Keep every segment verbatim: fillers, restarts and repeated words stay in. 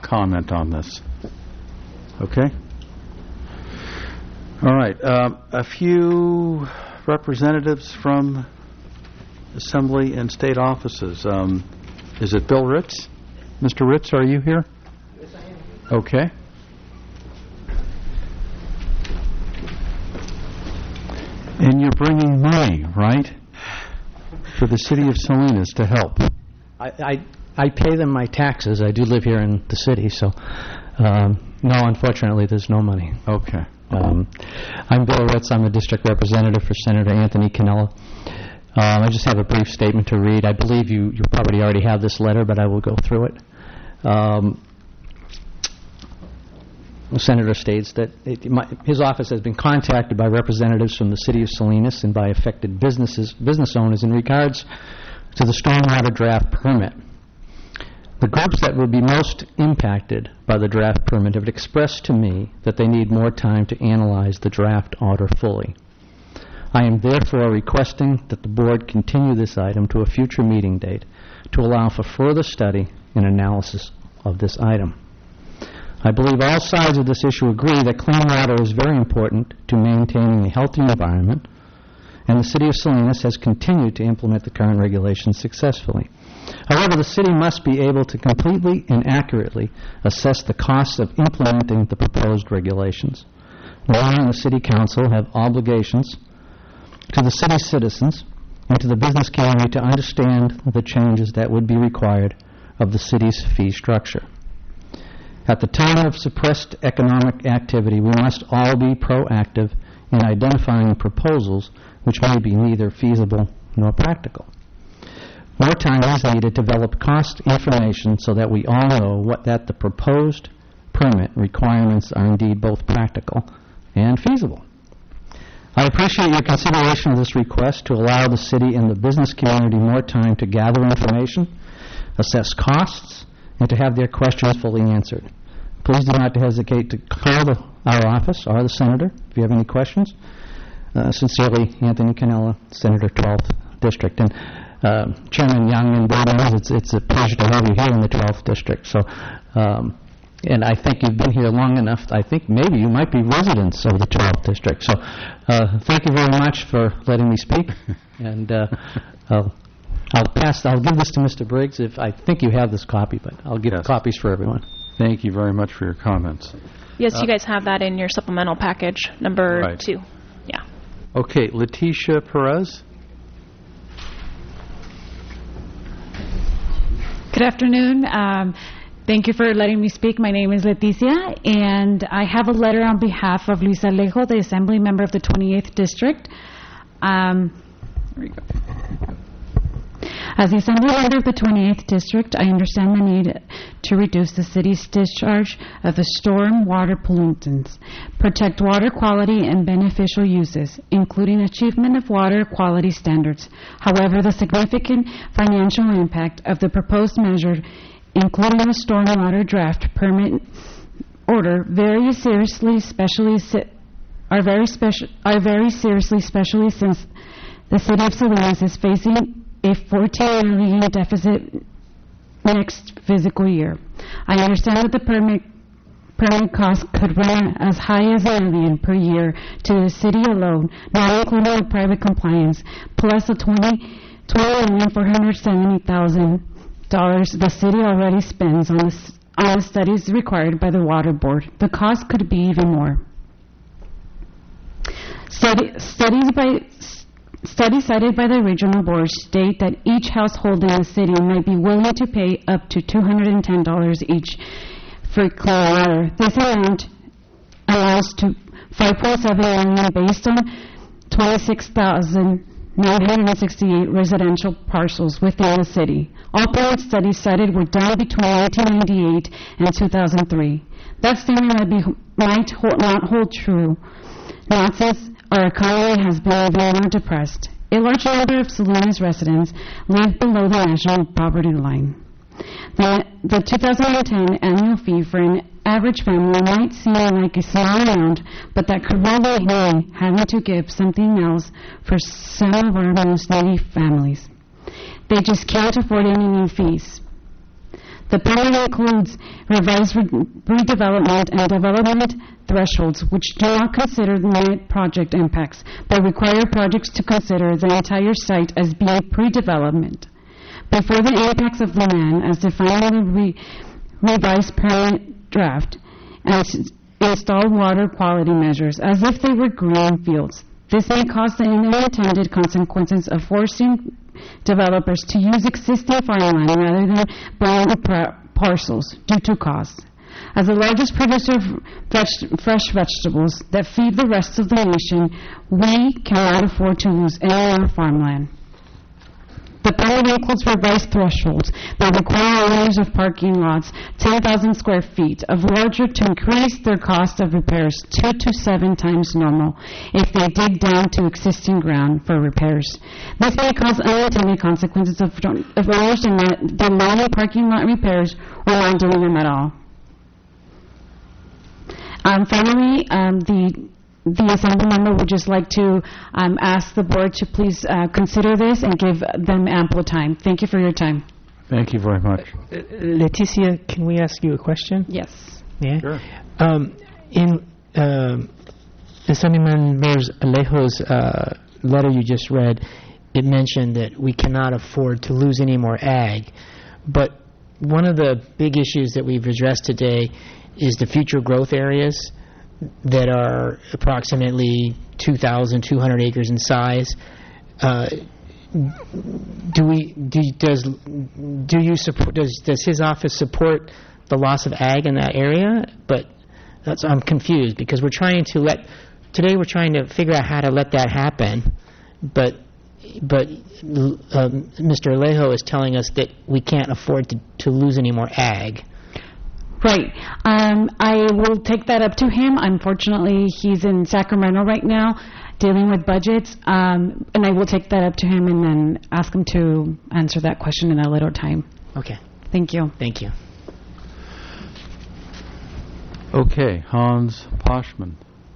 comment on this? Okay. All right. Uh, a few representatives from Assembly and state offices. Um, is it Bill Ritz? Mister Ritz, are you here? Yes, I am. Okay. And you're bringing money, right, for the city of Salinas to help? I, I, I pay them my taxes. I do live here in the city, so um, no, unfortunately, there's no money. Okay. Um, I'm Bill Ritz. I'm the district representative for Senator Anthony Cannella. Um, I just have a brief statement to read. I believe you, you probably already have this letter, but I will go through it. Um, the senator states that it, my, his office has been contacted by representatives from the city of Salinas and by affected businesses, business owners in regards to the stormwater draft permit. The groups that will be most impacted by the draft permit have expressed to me that they need more time to analyze the draft order fully. I am therefore requesting that the board continue this item to a future meeting date to allow for further study and analysis of this item. I believe all sides of this issue agree that clean water is very important to maintaining a healthy environment, and the city of Salinas has continued to implement the current regulations successfully. However, the city must be able to completely and accurately assess the costs of implementing the proposed regulations. The mayor and the city council have obligations to the city citizens and to the business community to understand the changes that would be required of the city's fee structure. At the time of suppressed economic activity, we must all be proactive in identifying proposals which may be neither feasible nor practical. More time is needed to develop cost information so that we all know what that the proposed permit requirements are indeed both practical and feasible. I appreciate your consideration of this request to allow the city and the business community more time to gather information, assess costs, and to have their questions fully answered. Please do not hesitate to call the, our office or the senator if you have any questions. Uh, sincerely, Anthony Cannella, Senator, twelfth District. And uh, Chairman Young and board members, it's, it's a pleasure to have you here in the twelfth District. So, um, and I think you've been here long enough. I think maybe you might be residents of the twelfth District. So uh, thank you very much for letting me speak. And uh, I'll, I'll pass, I'll give this to Mister Briggs. If I think you have this copy, but I'll give Yes. copies for everyone. Thank you very much for your comments. Yes, Uh, you guys have that in your supplemental package, number Right. two. Yeah. Okay, Leticia Perez. Good afternoon. Um, thank you for letting me speak. My name is Leticia, and I have a letter on behalf of Luis Alejo, the Assembly member of the twenty-eighth District. Um, here we go. As the Assembly member of the twenty-eighth District, I understand the need to reduce the city's discharge of the storm water pollutants, protect water quality and beneficial uses, including achievement of water quality standards. However, the significant financial impact of the proposed measure, including the stormwater draft permit order, very seriously, especially si- are very special are very seriously, especially since the city of Salinas is facing a fourteen million dollars deficit next fiscal year. I understand that the permit permit cost could run as high as a million per year to the city alone, not including the private compliance, plus the twenty million four hundred seventy thousand dollars the city already spends on the, on the studies required by the water board. The cost could be even more. Study, studies by Studies cited by the regional board state that each household in the city might be willing to pay up to two hundred ten dollars each for clean water. This amount amounts to five point seven million dollars based on twenty-six thousand nine hundred sixty-eight residential parcels within the city. All permit studies cited were done between nineteen ninety-eight and two thousand three. That statement might, be, might hold, not hold true, not since our economy has been even more depressed. A large number of Salinas residents live below the national poverty line. The, the two thousand ten annual fee for an average family might seem like a small amount, but that could really mean having to give something else for some of our most needy families. They just can't afford any new fees. The permit includes revised re- redevelopment and development thresholds, which do not consider the net project impacts, but require projects to consider the entire site as being pre-development. Before the impacts of the land, as defined in the re- revised permit draft, and s- install water quality measures as if they were green fields. This may cause the unintended consequences of forcing developers to use existing farmland rather than buying par- parcels due to costs. As the largest producer of veg- fresh vegetables that feed the rest of the nation, we cannot afford to lose any more farmland. The permit includes revised thresholds that require owners of parking lots ten thousand square feet of larger to increase their cost of repairs two to seven times normal if they dig down to existing ground for repairs. This may cause unintended consequences of, of owners denying parking lot repairs or not doing them at all. Um, finally, um, the The Assembly member would just like to um, ask the board to please uh, consider this and give them ample time. Thank you for your time. Thank you very much. Uh, Leticia, can we ask you a question? Yes. Yeah. Sure. Um, in uh, Assemblyman Alejo's uh, letter you just read, it mentioned that we cannot afford to lose any more ag. But one of the big issues that we've addressed today is the future growth areas that are approximately two thousand two hundred acres in size. Uh, do we do does do you support does does his office support the loss of ag in that area? But that's I'm confused because we're trying to let today we're trying to figure out how to let that happen, but but um, Mister Alejo is telling us that we can't afford to, to lose any more ag. Right. Um, I will take that up to him. Unfortunately, he's in Sacramento right now dealing with budgets, um, and I will take that up to him and then ask him to answer that question in a little time. Okay. Thank you. Thank you. Okay, Hans Poschman.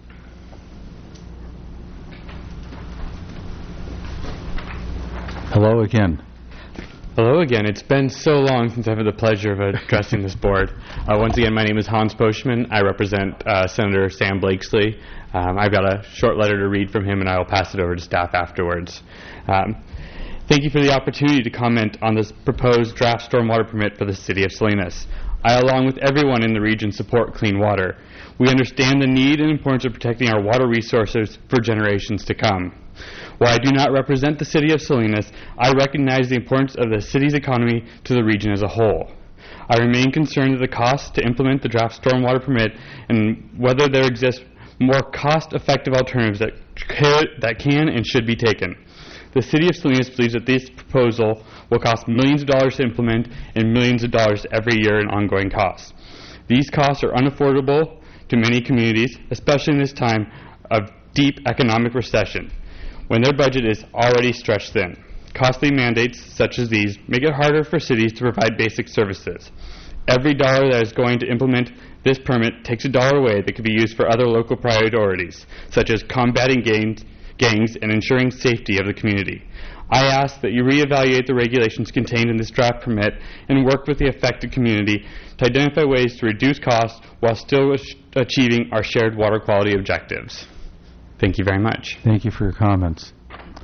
Hello again. Hello again. It's been so long since I've had the pleasure of addressing this board. Uh, once again, my name is Hans Poschman. I represent uh, Senator Sam Blakesley. Um, I've got a short letter to read from him, and I will pass it over to staff afterwards. Um, thank you for the opportunity to comment on this proposed draft stormwater permit for the City of Salinas. I, along with everyone in the region, support clean water. We understand the need and importance of protecting our water resources for generations to come. While I do not represent the City of Salinas, I recognize the importance of the city's economy to the region as a whole. I remain concerned with the cost to implement the draft stormwater permit and whether there exist more cost-effective alternatives that, could, that can and should be taken. The City of Salinas believes that this proposal will cost millions of dollars to implement and millions of dollars every year in ongoing costs. These costs are unaffordable to many communities, especially in this time of deep economic recession, when their budget is already stretched thin. Costly mandates such as these make it harder for cities to provide basic services. Every dollar that is going to implement this permit takes a dollar away that could be used for other local priorities, such as combating gangs, gangs and ensuring safety of the community. I ask that you reevaluate the regulations contained in this draft permit and work with the affected community to identify ways to reduce costs while still achieving our shared water quality objectives. Thank you very much. Thank you for your comments.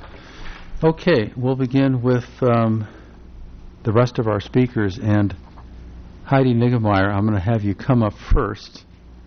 Okay, we'll begin with um, the rest of our speakers. And Heidi Niggemeyer, I'm going to have you come up first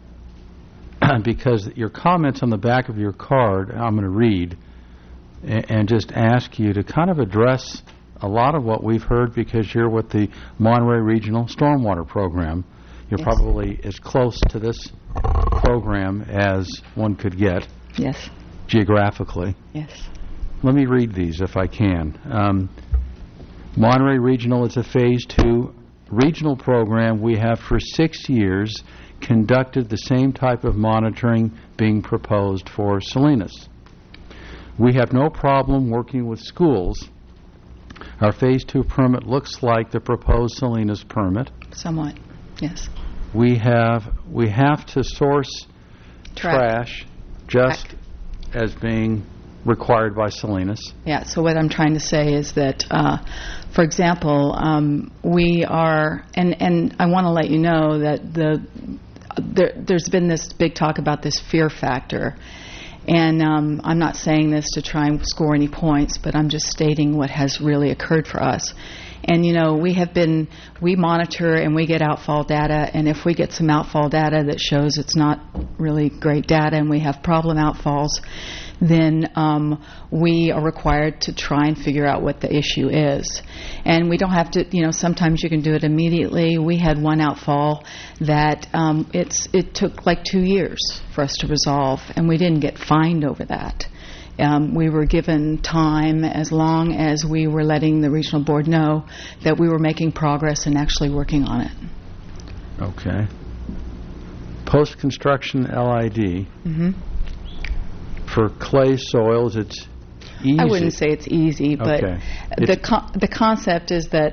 because your comments on the back of your card I'm going to read and, and just ask you to kind of address a lot of what we've heard because you're with the Monterey Regional Stormwater Program. You're Yes. probably as close to this program as one could get. Yes. Geographically. Yes. Let me read these if I can. Um, Monterey Regional is a phase two regional program. We have for six years conducted the same type of monitoring being proposed for Salinas. We have no problem working with schools. Our phase two permit looks like the proposed Salinas permit. Somewhat. Yes. We have we have to source Track. trash just Track. as being required by Salinas. Yeah, so what I'm trying to say is that, uh, for example, um, we are, and, and I want to let you know that the there, there's been this big talk about this fear factor. And um, I'm not saying this to try and score any points, but I'm just stating what has really occurred for us. And, you know, we have been, we monitor and we get outfall data, and if we get some outfall data that shows it's not really great data and we have problem outfalls, then um, we are required to try and figure out what the issue is. And we don't have to, you know, sometimes you can do it immediately. We had one outfall that um, it's it took like two years for us to resolve, and we didn't get fined over that. Um, we were given time as long as we were letting the regional board know that we were making progress and actually working on it. Okay. Post-construction L I D. Mm-hmm. For clay soils, it's easy. I wouldn't say it's easy, but Okay. the It's- con- the concept is that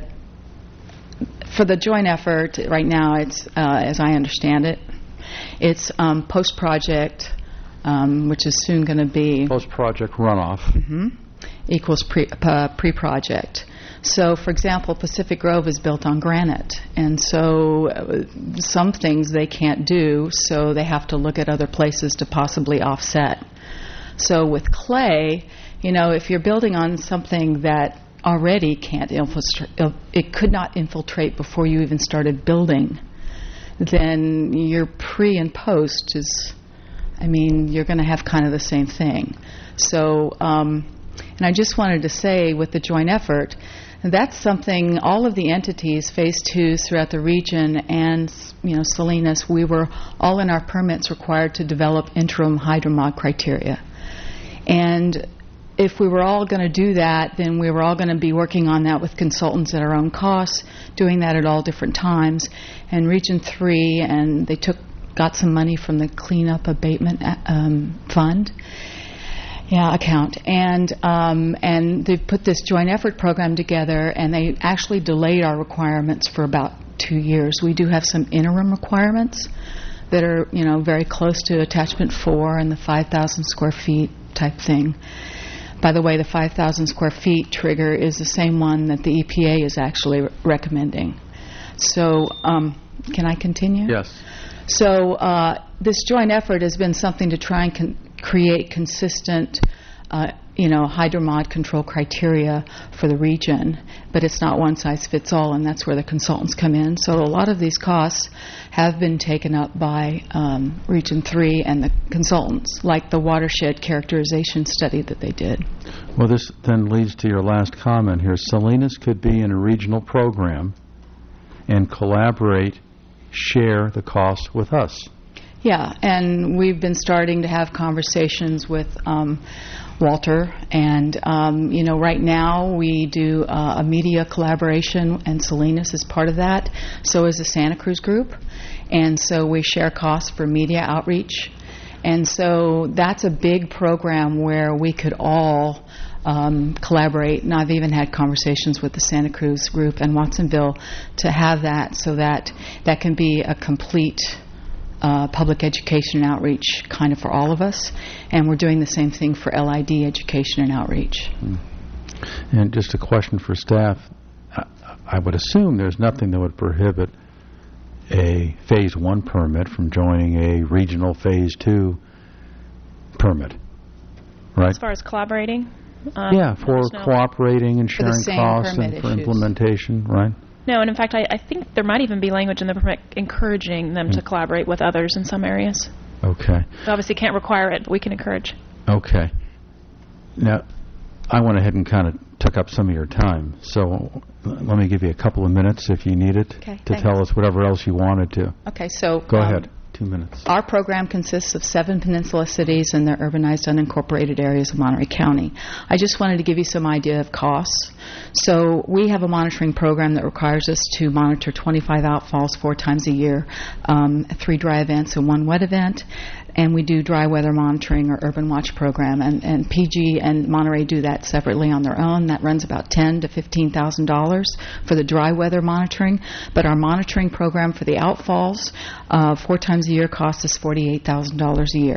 for the joint effort right now, it's uh, as I understand it, it's um, post-project, um, which is soon going to be Post-project runoff. mhm, equals pre, uh, pre-project. So, for example, Pacific Grove is built on granite, and so uh, some things they can't do, so they have to look at other places to possibly offset. So with clay, you know, if you're building on something that already can't infiltrate, it could not infiltrate before you even started building, then your pre and post is, I mean, you're going to have kind of the same thing. So, um, and I just wanted to say with the joint effort, that's something all of the entities, phase twos throughout the region and, you know, Salinas, we were all in our permits required to develop interim hydromod criteria. And if we were all going to do that, then we were all going to be working on that with consultants at our own costs, doing that at all different times. And Region three, and they took got some money from the cleanup abatement um, fund, yeah, account, and um, and they put this joint effort program together, and they actually delayed our requirements for about two years. We do have some interim requirements that are, you know, very close to attachment four and the five thousand square feet type thing. By the way, the five thousand square feet trigger is the same one that the E P A is actually re- recommending. So, um, can I continue? Yes. So, uh, this joint effort has been something to try and con- create consistent, uh, you know, hydromod control criteria for the region, but it's not one size fits all, and that's where the consultants come in. So, a lot of these costs have been taken up by um, Region three and the consultants, like the watershed characterization study that they did. Well, this then leads to your last comment here. Salinas could be in a regional program and collaborate, share the cost with us. Yeah, and we've been starting to have conversations with um, Walter, and um, you know, right now we do uh, a media collaboration, and Salinas is part of that. So is the Santa Cruz group, and so we share costs for media outreach, and so that's a big program where we could all um, collaborate. And I've even had conversations with the Santa Cruz group and Watsonville to have that, so that that can be a complete Uh, public education and outreach kind of for all of us, and we're doing the same thing for L I D education and outreach. Mm. And just a question for staff. I, I would assume there's nothing that would prohibit a Phase one permit from joining a regional Phase two permit, right? As far as collaborating? Um, Yeah, for there's no- cooperating and For the sharing same costs and permit for issues. implementation, right? No, and in fact, I, I think there might even be language in the permit encouraging them to collaborate with others in some areas. Okay. We obviously can't require it, but we can encourage. Okay. Now, I went ahead and kind of took up some of your time, so let me give you a couple of minutes if you need it Okay, to thanks. tell us whatever else you wanted to. Okay, so Go um, ahead. Two minutes. Our program consists of seven peninsula cities and their urbanized unincorporated areas of Monterey County. I just wanted to give you some idea of costs. So we have a monitoring program that requires us to monitor twenty-five outfalls four times a year, um, three dry events and one wet event. And we do dry weather monitoring or urban watch program. And, and P G and Monterey do that separately on their own. That runs about ten thousand to fifteen thousand dollars for the dry weather monitoring. But our monitoring program for the outfalls uh, four times a year costs us forty-eight thousand dollars a year.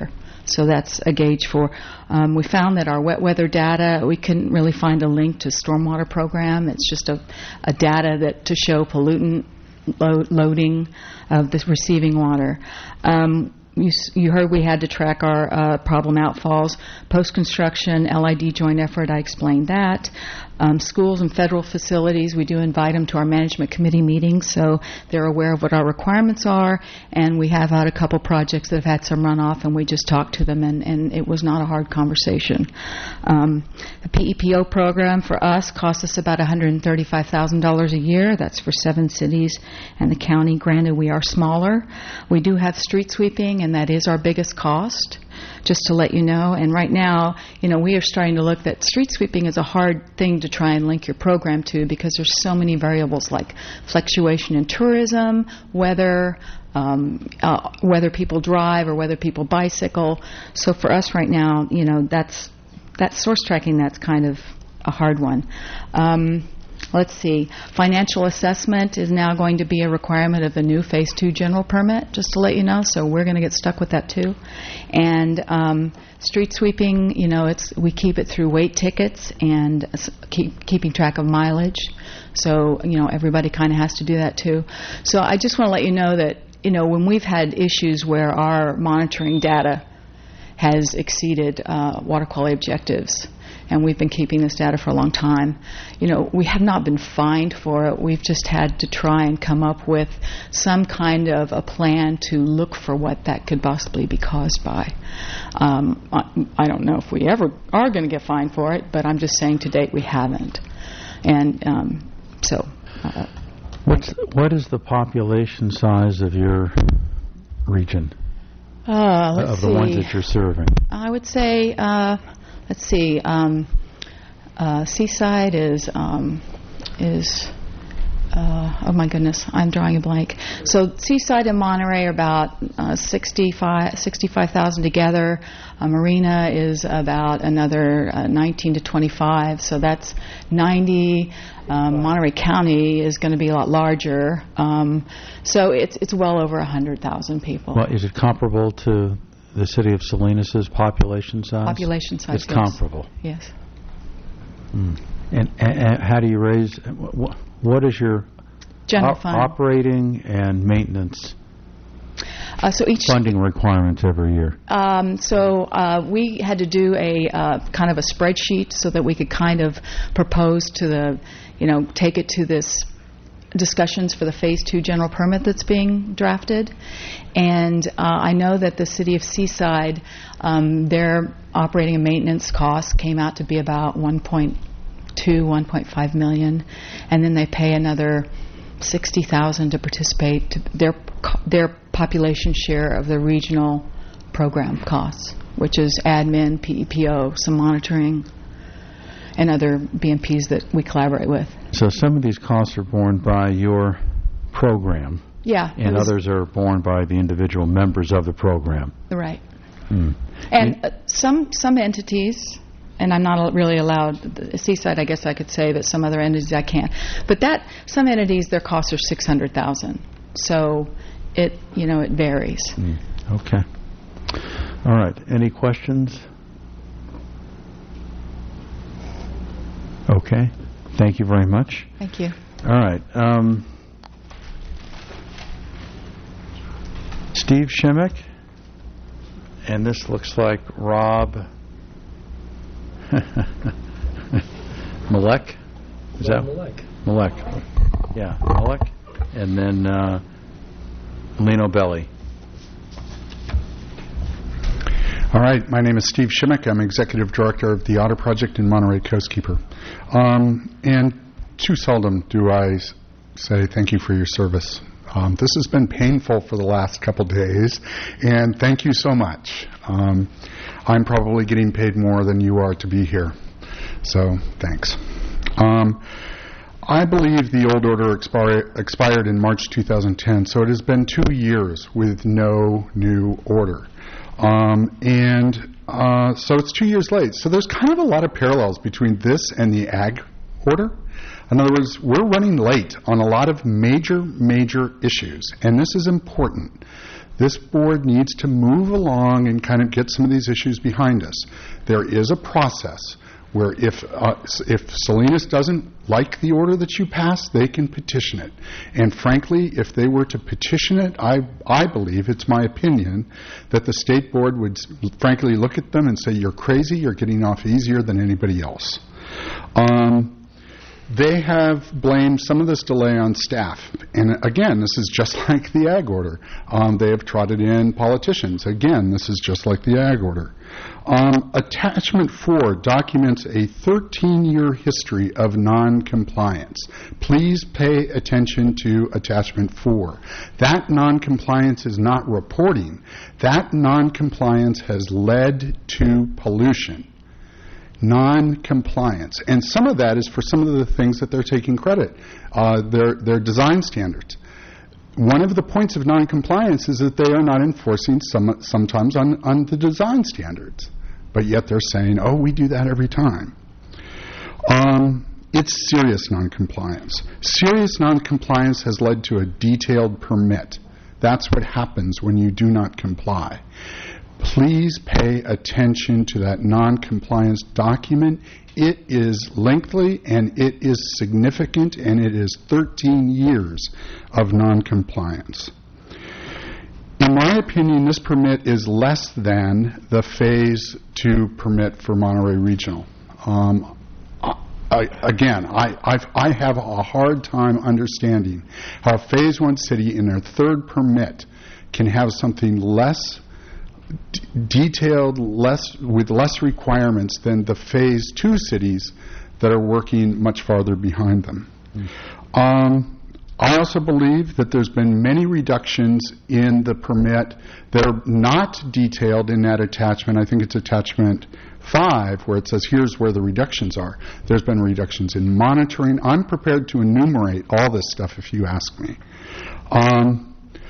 So that's a gauge for. Um, we found that our wet weather data, we couldn't really find a link to stormwater program. It's just a, a data that to show pollutant lo- loading of the receiving water. Um, You, s- you heard we had to track our uh, problem outfalls. Post-construction, L I D joint effort, I explained that. Um, schools and federal facilities, we do invite them to our management committee meetings, so they're aware of what our requirements are. And we have had a couple projects that have had some runoff, and we just talked to them, and, and it was not a hard conversation. Um, the P E P O program for us costs us about one hundred thirty-five thousand dollars a year. That's for seven cities and the county. Granted, we are smaller. We do have street sweeping, and that is our biggest cost, just to let you know. And right now, you know, we are starting to look that street sweeping is a hard thing to try and link your program to, because there's so many variables like fluctuation in tourism, weather, um, uh, whether people drive or whether people bicycle. So for us right now, you know, that's that source tracking, that's kind of a hard one. Um, Let's see. Financial assessment is now going to be a requirement of the new Phase two general permit, just to let you know. So we're going to get stuck with that too. And um, street sweeping, you know, it's we keep it through weight tickets and s- keep keeping track of mileage. So, you know, everybody kind of has to do that too. So I just want to let you know that, you know, when we've had issues where our monitoring data has exceeded uh, water quality objectives, and we've been keeping this data for a long time, you know, we have not been fined for it. We've just had to try and come up with some kind of a plan to look for what that could possibly be caused by. Um, I, I don't know if we ever are going to get fined for it, but I'm just saying to date we haven't. And um, so... Uh, What's what is the population size of your region, uh, let's of the see. ones that you're serving? I would say... Uh, Let's see. Um, uh, Seaside is um, is uh, oh my goodness, I'm drawing a blank. So Seaside and Monterey are about uh, sixty-five thousand together. Uh, Marina is about another uh, nineteen to twenty-five. So that's ninety. Um, Monterey County is going to be a lot larger. Um, so it's it's well over a hundred thousand people. Well, is it comparable to the city of Salinas' population size? Population size, It's yes. comparable. Yes. Mm. And, and, and how do you raise, what, what is your General op- fund. operating and maintenance Uh, so each funding requirements every year? Um, so uh, we had to do a uh, kind of a spreadsheet so that we could kind of propose to the, you know, take it to this discussions for the Phase two general permit that's being drafted. And uh, I know that the city of Seaside, um, their operating and maintenance costs came out to be about one point two, one point five million, and then they pay another sixty thousand to participate to their their population share of the regional program costs, which is admin, P E P O, some monitoring, and other B M Ps that we collaborate with. So some of these costs are borne by your program, Yeah. and others are borne by the individual members of the program. Right. Mm. And uh, some some entities, and I'm not really allowed, the Seaside I guess I could say, but some other entities I can't. But that, some entities, their costs are six hundred thousand dollars. So it, you know, it varies. Mm. Okay. All right. Any questions? Okay. Thank you very much. Thank you. All right. Um, Steve Shimmick, and this looks like Rob Malek. Is that Malek? Malek? Yeah, Malek, and then uh, Lino Belli. All right, my name is Steve Shimmick. I'm Executive Director of the Otter Project in Monterey Coastkeeper. Um, and too seldom do I s- say thank you for your service. Um, this has been painful for the last couple days, and thank you so much. Um, I'm probably getting paid more than you are to be here, so thanks. Um, I believe the old order expire, expired in March two thousand ten, so it has been two years with no new order. Um, and uh, so it's two years late. So there's kind of a lot of parallels between this and the ag order. In other words, we're running late on a lot of major, major issues, and this is important. This board needs to move along and kind of get some of these issues behind us. There is a process where if uh, if Salinas doesn't like the order that you pass, they can petition it. And frankly, if they were to petition it, I I believe, it's my opinion, that the state board would frankly look at them and say, you're crazy, you're getting off easier than anybody else. Um, They have blamed some of this delay on staff. And again, this is just like the ag order. Um, they have trotted in politicians. Again, this is just like the ag order. Um, attachment four documents a thirteen-year history of non-compliance. Please pay attention to attachment four. That non-compliance is not reporting. That non-compliance has led to pollution. Non-compliance. And some of that is for some of the things that they're taking credit. Uh, their, their design standards. One of the points of non-compliance is that they are not enforcing some, sometimes on, on the design standards. But yet they're saying, oh, we do that every time. Um, it's serious non-compliance. Serious non-compliance has led to a detailed permit. That's what happens when you do not comply. Please pay attention to that non-compliance document. It is lengthy and it is significant, and it is thirteen years of non-compliance. In my opinion, this permit is less than the Phase two permit for Monterey Regional. Um, I, again, I, I've, I have a hard time understanding how Phase one city in their third permit can have something less D- detailed, less with less requirements than the Phase two cities that are working much farther behind them. Mm. Um, I also believe that there's been many reductions in the permit that are not detailed in that attachment. I think it's attachment five, where it says here's where the reductions are. There's been reductions in monitoring. I'm prepared to enumerate all this stuff if you ask me. Um,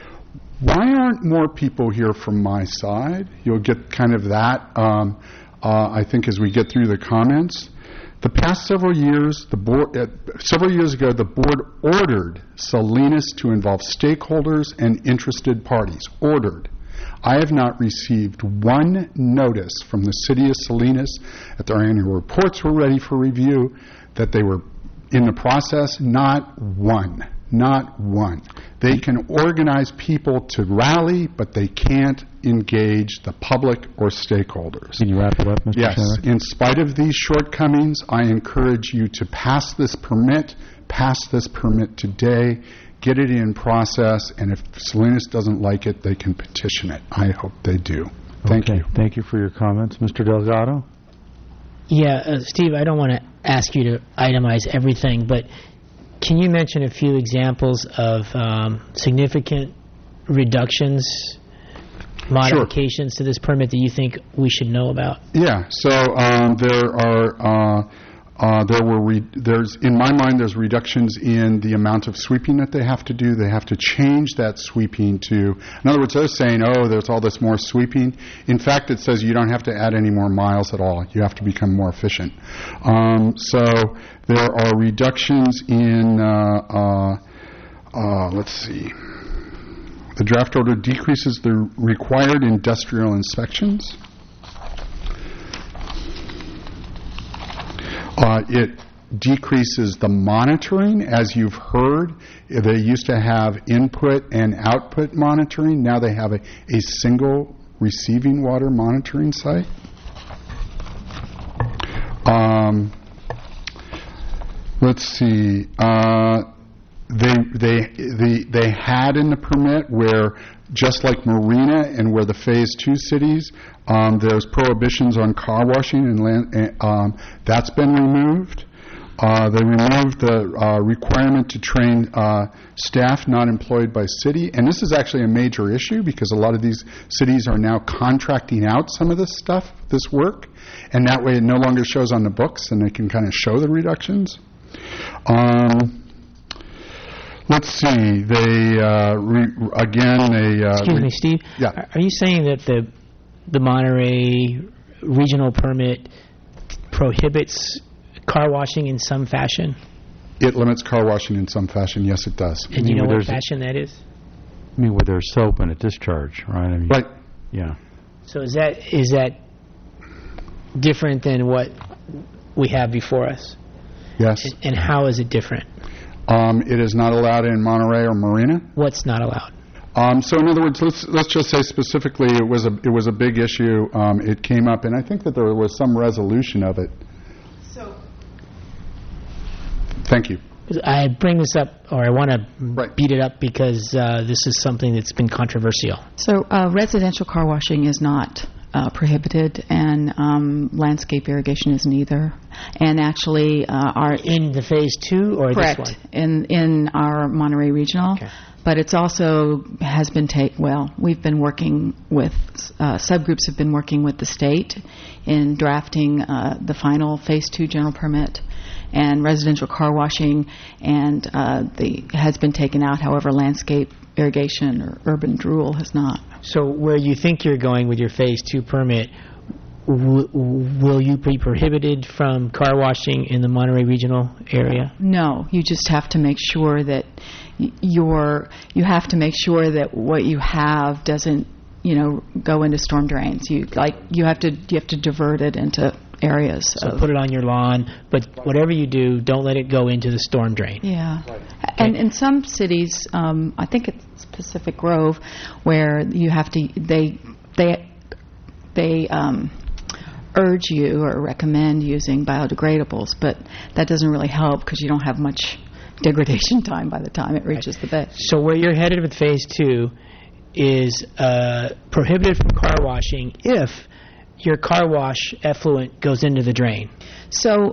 Why aren't more people here from my side? You'll get kind of that, um, uh, I think, as we get through the comments. The past several years, the board, uh, several years ago, the board ordered Salinas to involve stakeholders and interested parties. Ordered. I have not received one notice from the city of Salinas that their annual reports were ready for review, that they were in the process. Not one. Not one. They can organize people to rally, but they can't engage the public or stakeholders. Can you wrap it up, Mister Yes. Chairman? In spite of these shortcomings, I encourage you to pass this permit, pass this permit today, get it in process, and if Salinas doesn't like it, they can petition it. I hope they do. Thank okay. you. Thank you for your comments. Mister Delgado? Yeah, uh, Steve, I don't want to ask you to itemize everything, but can you mention a few examples of um, significant reductions, modifications sure. to this permit that you think we should know about? Yeah. So um, there are uh, uh, there were re- there's in my mind there's reductions in the amount of sweeping that they have to do. They have to change that sweeping to. In other words, they're saying, oh, there's all this more sweeping. In fact, it says you don't have to add any more miles at all. You have to become more efficient. Um, so there are reductions in. Uh, uh, uh, let's see. The draft order decreases the required industrial inspections. Uh, it decreases the monitoring. As you've heard, they used to have input and output monitoring. Now they have a, a single receiving water monitoring site. Um, let's see. Uh, they they they they had in the permit where, just like Marina and where the Phase two cities, um, there's prohibitions on car washing and land. Um, that's been removed. Uh, they removed the uh, requirement to train uh, staff not employed by city, and this is actually a major issue because a lot of these cities are now contracting out some of this stuff, this work, and that way it no longer shows on the books, and they can kind of show the reductions. Um, Let's see. They uh, re- again. They uh, excuse re- me, Steve. Yeah. Are you saying that the the Monterey regional permit prohibits car washing in some fashion? it limits car washing in some fashion. Yes, it does. And you mean, know what there's- fashion that is? I mean, where there's soap and a discharge, right? I mean, Right. Yeah. So is that is that different than what we have before us? Yes. And, and how is it different? Um, it is not allowed in Monterey or Marina. What's not allowed? Um, so in other words, let's let's just say specifically, it was a it was a big issue. Um, it came up, and I think that there was some resolution of it. So, Thank you. I bring this up, or I want to Right. beat it up because uh, this is something that's been controversial. so uh, residential car washing is not uh, prohibited, and um, landscape irrigation isn't either. And actually, uh, our In the phase two or correct this one? in in our Monterey Regional. Okay. But it's also has been take well. We've been working with uh, subgroups have been working with the state in drafting uh, the final phase two general permit, and residential car washing and uh, the has been taken out. However, landscape irrigation or urban drool has not. So where you think you're going with your phase two permit, w- will you be prohibited from car washing in the Monterey Regional area? No, you just have to make sure that y- you're you have to make sure that what you have doesn't, you know, go into storm drains. You like you have to you have to divert it into areas. So of, put it on your lawn, but whatever you do, don't let it go into the storm drain. yeah, and in some cities, um, I think it's Pacific Grove, where you have to they they they um, urge you or recommend using biodegradables, but that doesn't really help because you don't have much degradation time by the time it reaches the bay. So where you're headed with phase two is uh, prohibited from car washing if your car wash effluent goes into the drain. So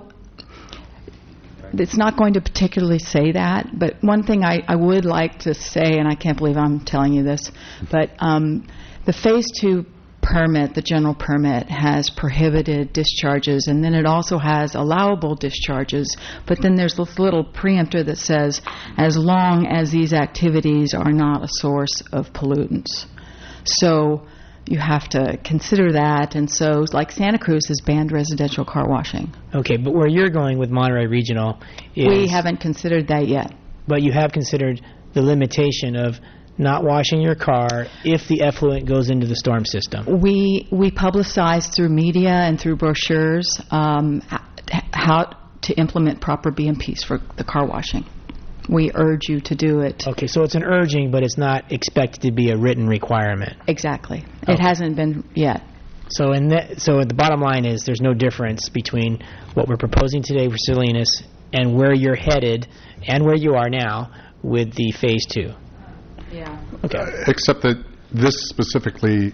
it's not going to particularly say that, but one thing I, I would like to say, and I can't believe I'm telling you this, but um, the phase two permit, the general permit, has prohibited discharges, and then it also has allowable discharges, but then there's this little preemptor that says as long as these activities are not a source of pollutants. So you have to consider that, and so like Santa Cruz has banned residential car washing. Okay, but where you're going with Monterey Regional is... We haven't considered that yet. But you have considered the limitation of not washing your car if the effluent goes into the storm system. We we publicize through media and through brochures um, h- how to implement proper B M Ps for the car washing. We urge you to do it. Okay, so it's an urging, but it's not expected to be a written requirement. Exactly. Okay. It hasn't been yet. So in that, so the bottom line is there's no difference between what we're proposing today for Salinas and where you're headed and where you are now with the phase two. Yeah. Okay. Except that this specifically,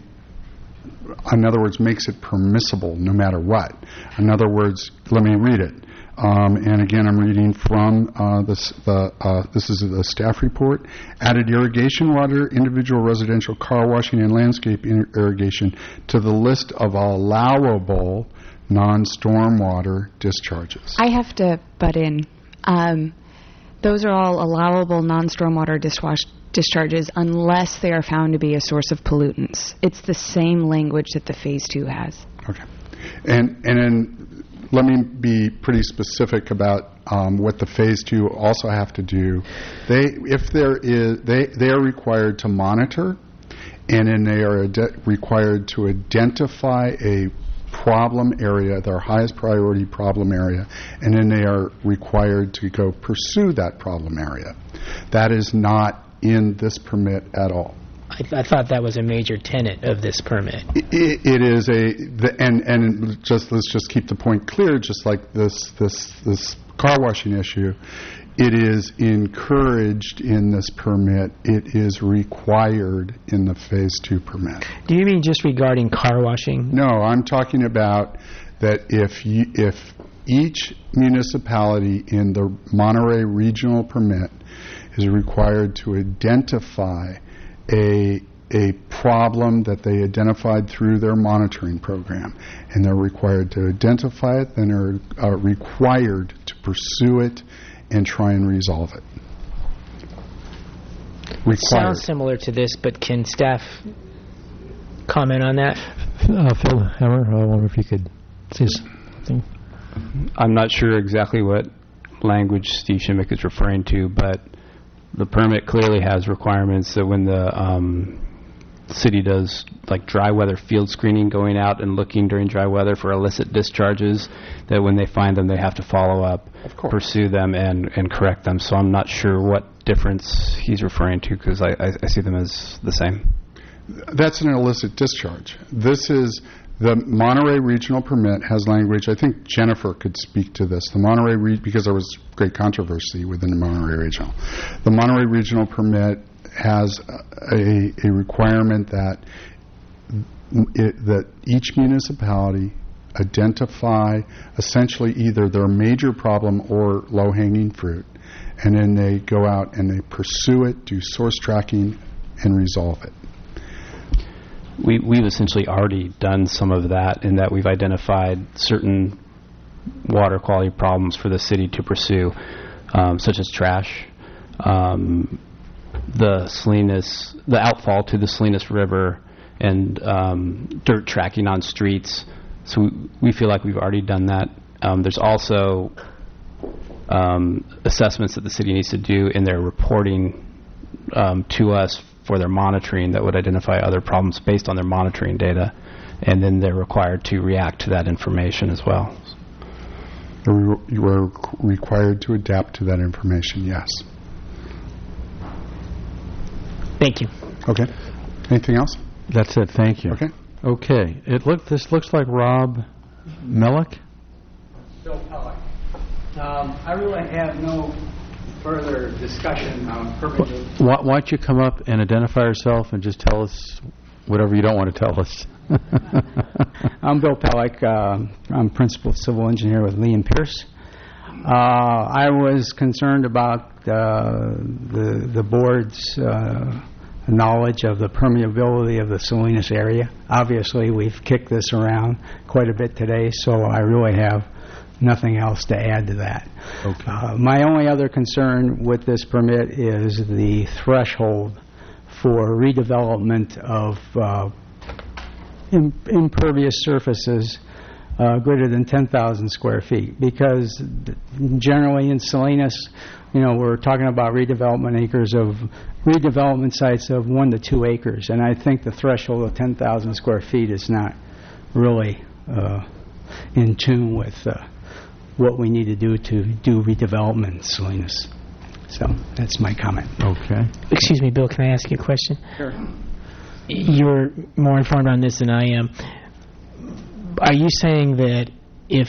in other words, makes it permissible no matter what. In other words, let me read it. Um, and again, I'm reading from uh, this, the, uh, this is the staff report. Added irrigation water, individual residential car washing, and landscape ir- irrigation to the list of allowable non-stormwater discharges. I have to butt in. Um, those are all allowable non-stormwater dischwash- discharges unless they are found to be a source of pollutants. It's the same language that the Phase two has. Okay. And and then let me be pretty specific about um, what the Phase two also have to do. They, if there is, they they are required to monitor, and then they are ide- required to identify a problem area, their highest priority problem area, and then they are required to go pursue that problem area. That is not in this permit at all. I, th- I thought that was a major tenet of this permit. It, it is a the, and and just let's just keep the point clear. Just like this this this car washing issue, it is encouraged in this permit. It is required in the Phase Two permit. Do you mean just regarding car washing? No, I'm talking about that if you, if each municipality in the Monterey Regional Permit is required to identify a a problem that they identified through their monitoring program, and they're required to identify it, then they're uh, required to pursue it and try and resolve it. Required. Sounds similar to this, but can staff comment on that? Uh, Phil Hammer, I wonder if you could say something. I'm not sure exactly what language Steve Shimmick is referring to, but the permit clearly has requirements that when the um, city does like dry weather field screening, going out and looking during dry weather for illicit discharges, that when they find them they have to follow up, pursue them, and, and correct them. So I'm not sure what difference he's referring to, because I, I, I see them as the same. That's an illicit discharge. This is the Monterey Regional Permit has language. I think Jennifer could speak to this. The Monterey Re- because there was great controversy within the Monterey Regional. The Monterey Regional Permit has a, a requirement that it, that each municipality identify essentially either their major problem or low-hanging fruit, and then they go out and they pursue it, do source tracking, and resolve it. We, we've essentially already done some of that in that we've identified certain water quality problems for the city to pursue, um, such as trash, um, the Salinas, the outfall to the Salinas River, and um, dirt tracking on streets. So we, we feel like we've already done that. Um, there's also um, assessments that the city needs to do in their reporting um, to us for their monitoring that would identify other problems based on their monitoring data, and then they're required to react to that information as well. You are required to adapt to that information, yes. Thank you. Okay. Anything else? That's it. Thank you. Okay. Okay. It look. This looks like Rob Millick. Bill Pellick. Um, I really have no further discussion on permitting. Why, why don't you come up and identify yourself and just tell us whatever you don't want to tell us? I'm Bill Pellick. Uh, I'm principal civil engineer with Lee and Pierce. Uh, I was concerned about uh, the the board's uh, knowledge of the permeability of the Salinas area. Obviously, we've kicked this around quite a bit today, so I really have nothing else to add to that. Okay. Uh, my only other concern with this permit is the threshold for redevelopment of uh, im- impervious surfaces uh, greater than ten thousand square feet, because generally in Salinas, you know, we're talking about redevelopment acres of redevelopment sites of one to two acres, and I think the threshold of ten thousand square feet is not really uh, in tune with uh, what we need to do to do redevelopment in Salinas. So that's my comment. Okay. Excuse me, Bill, can I ask you a question? Sure. You're more informed on this than I am. Are you saying that if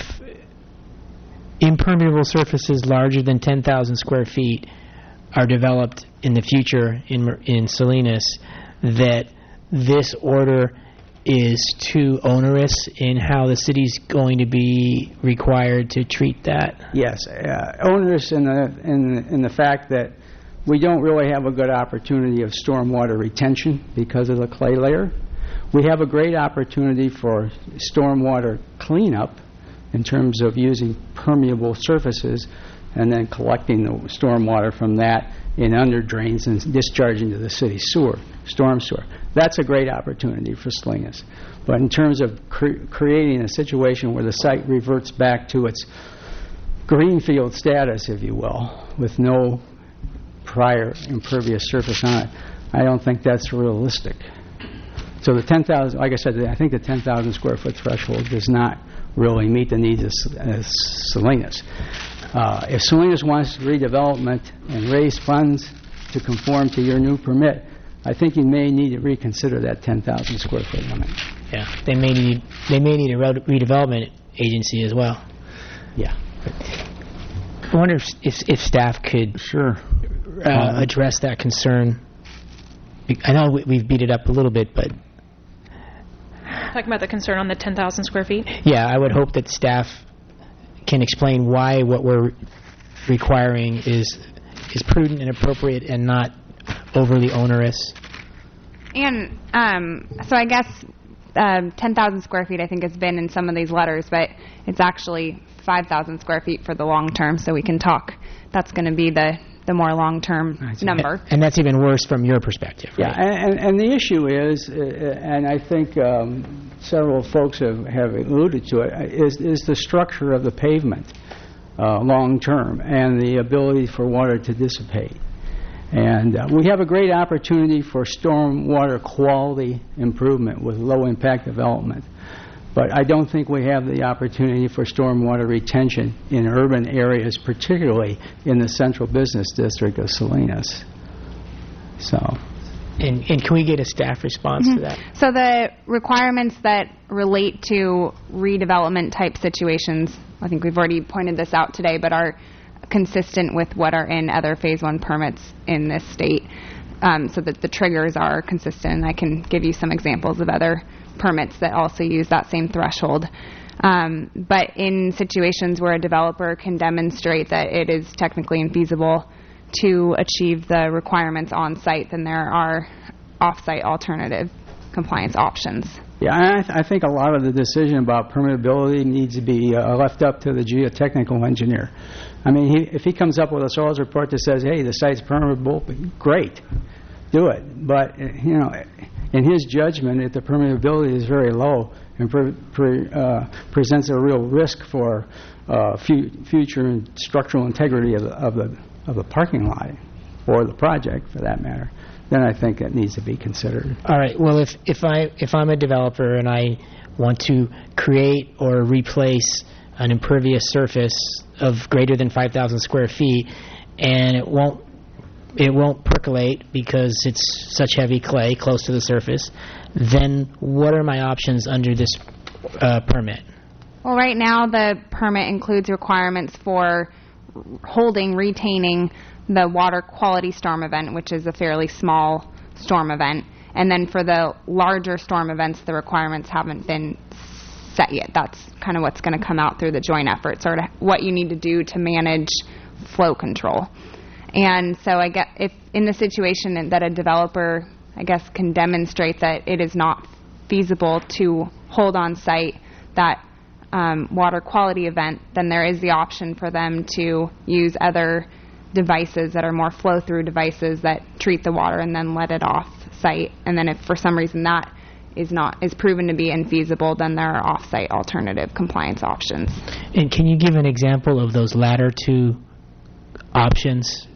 impermeable surfaces larger than ten thousand square feet are developed in the future in in Salinas, that this order is too onerous in how the city's going to be required to treat that? Yes, uh, onerous in the in in the fact that we don't really have a good opportunity of stormwater retention because of the clay layer. We have a great opportunity for stormwater cleanup in terms of using permeable surfaces and then collecting the stormwater from that in under drains and discharging to the city sewer, storm sewer. That's a great opportunity for Salinas. But in terms of cre- creating a situation where the site reverts back to its greenfield status, if you will, with no prior impervious surface on it, I don't think that's realistic. So the ten thousand, like I said, I think the ten thousand square foot threshold does not really meet the needs of uh, Salinas. Uh, if Salinas wants redevelopment and raise funds to conform to your new permit, I think you may need to reconsider that ten thousand square foot limit. Yeah, they may need they may need a redevelopment agency as well. Yeah. I wonder if if, if staff could sure uh, um, address that concern. I know we, we've beat it up a little bit, but talking about the concern on the ten thousand square feet. Yeah, I would hope that staff can explain why what we're requiring is is prudent and appropriate and not overly onerous. And um, so I guess um, ten thousand square feet I think has been in some of these letters, but it's actually five thousand square feet for the long term, so we can talk. That's going to be the, the more long-term number. And that's even worse from your perspective, right? Yeah, and, and the issue is, uh, and I think um, several folks have, have alluded to it, is, is the structure of the pavement. uh, long-term and the ability for water to dissipate. And uh, we have a great opportunity for stormwater quality improvement with low-impact development. But I don't think we have the opportunity for stormwater retention in urban areas, particularly in the central business district of Salinas. So, And, and can we get a staff response Mhm. to that? So the requirements that relate to redevelopment type situations, I think we've already pointed this out today, but are consistent with what are in other Phase One permits in this state, um, so that the triggers are consistent. And I can give you some examples of other permits that also use that same threshold. Um, but in situations where a developer can demonstrate that it is technically infeasible to achieve the requirements on site, then there are off-site alternative compliance options. yeah, I, th- I think a lot of the decision about permeability needs to be uh, left up to the geotechnical engineer. I mean, he, if he comes up with a soils report that says, hey, the site's permeable, great, do it. But, uh, you know, in his judgment, if the permeability is very low and pre- pre- uh, presents a real risk for uh, fu- future structural integrity of the, of the of the parking lot or the project, for that matter, then I think it needs to be considered. All right. Well, if, if I if I'm a developer and I want to create or replace an impervious surface of greater than five thousand square feet, and it won't it won't percolate because it's such heavy clay close to the surface, then what are my options under this uh, permit? Well, right now the permit includes requirements for holding, retaining the water quality storm event, which is a fairly small storm event. And then for the larger storm events, the requirements haven't been set yet. That's kind of what's going to come out through the joint effort, sort of what you need to do to manage flow control. And so I get if in the situation that a developer, I guess, can demonstrate that it is not feasible to hold on site that Um, water quality event, then there is the option for them to use other devices that are more flow-through devices that treat the water and then let it off site. And then if for some reason that is not is proven to be infeasible, then there are off-site alternative compliance options. And can you give an example of those latter two options?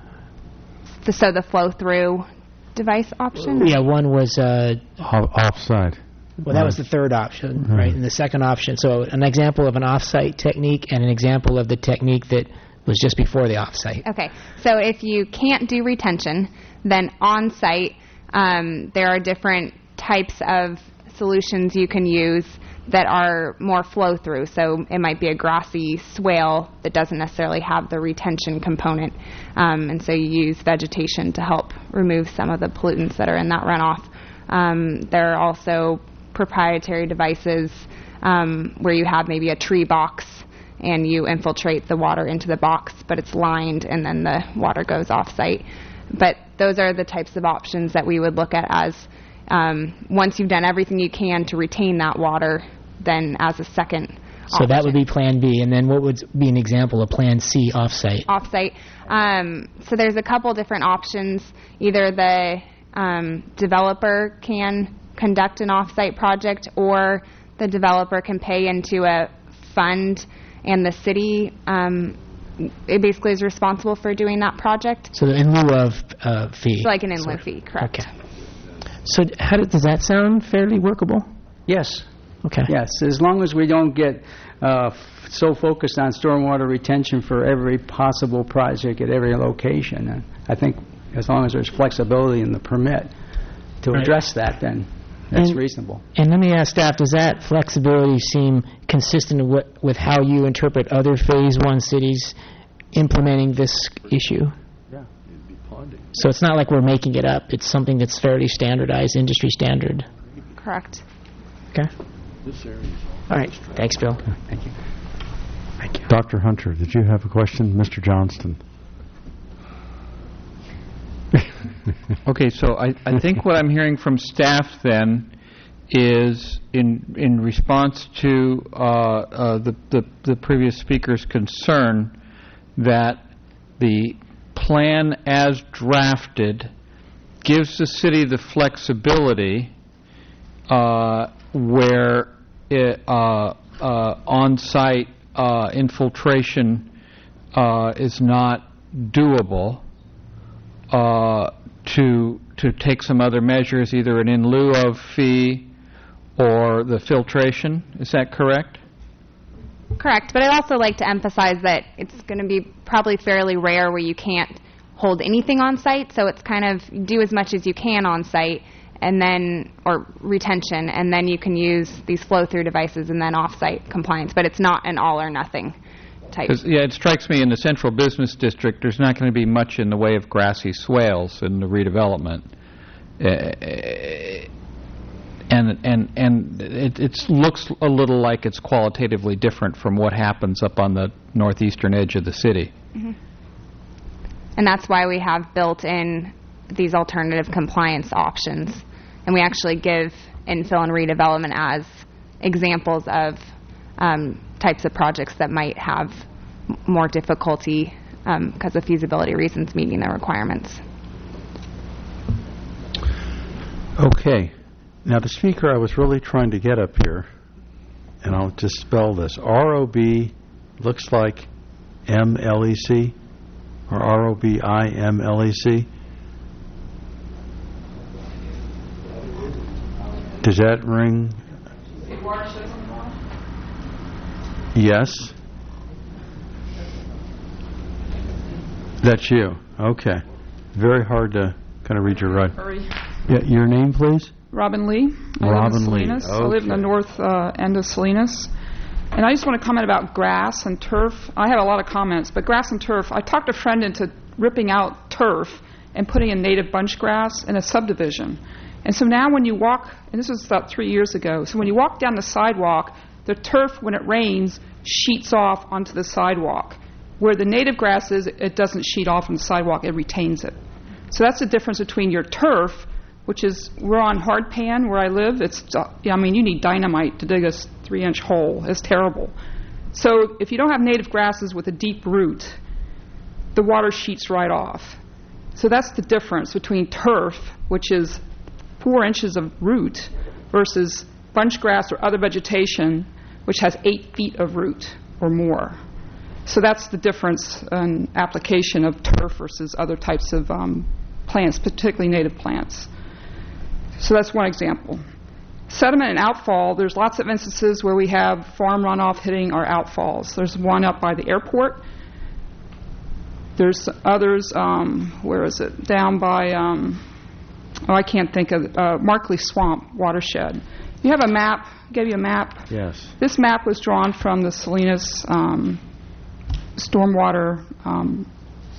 The, so the flow-through device option? Yeah, one was uh, Off- Offside. well, that was the third option, Mhm. right? And the second option. So an example of an off-site technique and an example of the technique that was just before the off-site. Okay, so if you can't do retention, then on-site, um, there are different types of solutions you can use that are more flow-through. So it might be a grassy swale that doesn't necessarily have the retention component, um, and so you use vegetation to help remove some of the pollutants that are in that runoff. Um, there are also proprietary devices um, where you have maybe a tree box and you infiltrate the water into the box, but it's lined and then the water goes off-site. But those are the types of options that we would look at as um, once you've done everything you can to retain that water, then as a second So option. that would be Plan B. And then what would be an example of Plan C, off-site? Off-site. Um, so there's a couple different options. Either the um, developer can conduct an off-site project, or the developer can pay into a fund, and the city um, it basically is responsible for doing that project. So in lieu of uh, fee. It's like an in lieu Sort of. fee, correct. Okay. So d- how did, does that sound fairly workable? Yes. Okay. Yes, as long as we don't get uh, f- so focused on stormwater retention for every possible project at every location. And I think as long as there's flexibility in the permit to Right. address that, then that's And- reasonable. And let me ask staff, does that flexibility seem consistent with, with how you interpret other Phase One cities implementing this issue? Yeah. So it's not like we're making it up. It's something that's fairly standardized, industry standard. Correct. Okay. All right. Thanks, Bill. Thank you. Thank you. Doctor Hunter, did you have a question? Mister Johnston. Okay, so I, I think what I'm hearing from staff then is in in response to uh, uh, the, the the previous speaker's concern that the plan as drafted gives the city the flexibility uh, where it, uh, uh, on-site uh, infiltration uh, is not doable, uh, to to take some other measures, either an in lieu of fee or the filtration. Is that correct? Correct, but I'd also like to emphasize that it's going to be probably fairly rare where you can't hold anything on site, so it's kind of do as much as you can on site, and then, or retention, and then you can use these flow-through devices and then off-site compliance, but it's not an all or nothing type. Yeah, it strikes me in the central business district there's not going to be much in the way of grassy swales in the redevelopment. Uh, and and and it it's, looks a little like it's qualitatively different from what happens up on the northeastern edge of the city. Mm-hmm. And that's why we have built in these alternative compliance options. And we actually give infill and redevelopment as examples of um, types of projects that might have m- more difficulty um, because of feasibility reasons meeting their requirements. Okay. Now, the speaker I was really trying to get up here, and I'll just spell this, R O B looks like M L E C, or R O B I M L E C. Does that ring? Yes. That's you. Okay. Very hard to kind of read your right. Yeah, your name, please? Robin Lee. I Robin live in Lee. Salinas. Okay. I live in the north uh, end of Salinas. And I just want to comment about grass and turf. I have a lot of comments, but grass and turf, I talked a friend into ripping out turf and putting in native bunch grass in a subdivision. And so now when you walk, and this was about three years ago, so when you walk down the sidewalk, the turf, when it rains, sheets off onto the sidewalk. Where the native grass is, it doesn't sheet off on the sidewalk, it retains it. So that's the difference between your turf, which is, we're on hard pan where I live. It's, uh, I mean, you need dynamite to dig a three-inch hole. It's terrible. So if you don't have native grasses with a deep root, the water sheets right off. So that's the difference between turf, which is four inches of root, versus bunch grass or other vegetation, which has eight feet of root or more. So that's the difference in application of turf versus other types of um, plants, particularly native plants. So that's one example. Sediment and outfall, there's lots of instances where we have farm runoff hitting our outfalls. There's one up by the airport. There's others, um, where is it? Down by, um, oh, I can't think of it, uh, Markley Swamp watershed. You have a map, I gave you a map. Yes. This map was drawn from the Salinas um, stormwater um,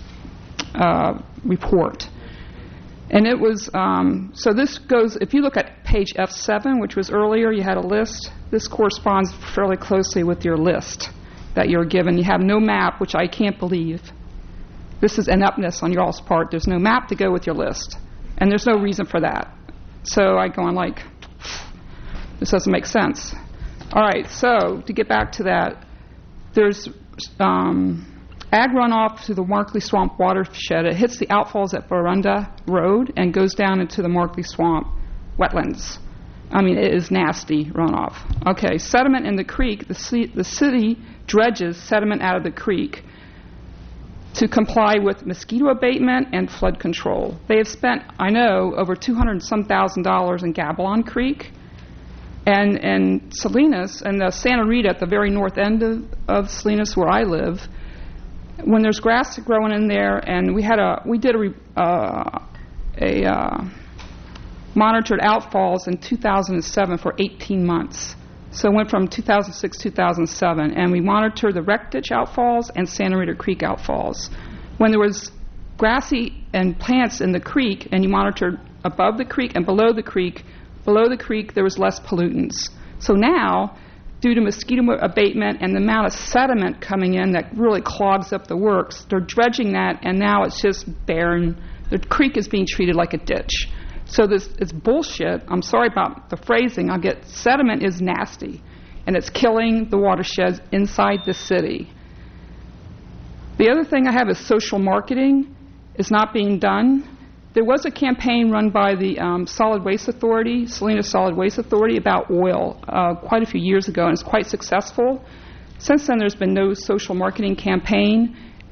uh, report. And it was, um, so this goes, if you look at page F seven, which was earlier, you had a list. This corresponds fairly closely with your list that you're given. You have no map, which I can't believe. This is ineptness on y'all's part. There's no map to go with your list. And there's no reason for that. So I go on like, this doesn't make sense. All right, so to get back to that, there's um, ag runoff to the Markley Swamp watershed. It hits the outfalls at Barunda Road and goes down into the Markley Swamp wetlands. I mean, it is nasty runoff. Okay, sediment in the creek. The, c- the city dredges sediment out of the creek to comply with mosquito abatement and flood control. They have spent, I know, over two hundred some thousand dollars in Gabalon Creek. And, and Salinas and the Santa Rita at the very north end of, of Salinas where I live, when there's grass growing in there, and we had a we did a uh, a uh, monitored outfalls in two thousand seven for eighteen months. So it went from two thousand six to two thousand seven, and we monitored the Wreck Ditch outfalls and Santa Rita Creek outfalls. When there was grassy and plants in the creek, and you monitored above the creek and below the creek, below the creek there was less pollutants. So now, due to mosquito abatement and the amount of sediment coming in that really clogs up the works, they're dredging that, and now it's just barren. The creek is being treated like a ditch. So this it's bullshit. I'm sorry about the phrasing. I'll get sediment is nasty, and it's killing the watersheds inside the city. The other thing I have is social marketing is not being done. There was a campaign run by the um, Solid Waste Authority, Salinas Solid Waste Authority, about oil uh, quite a few years ago, and it's quite successful. Since then, there's been no social marketing campaign,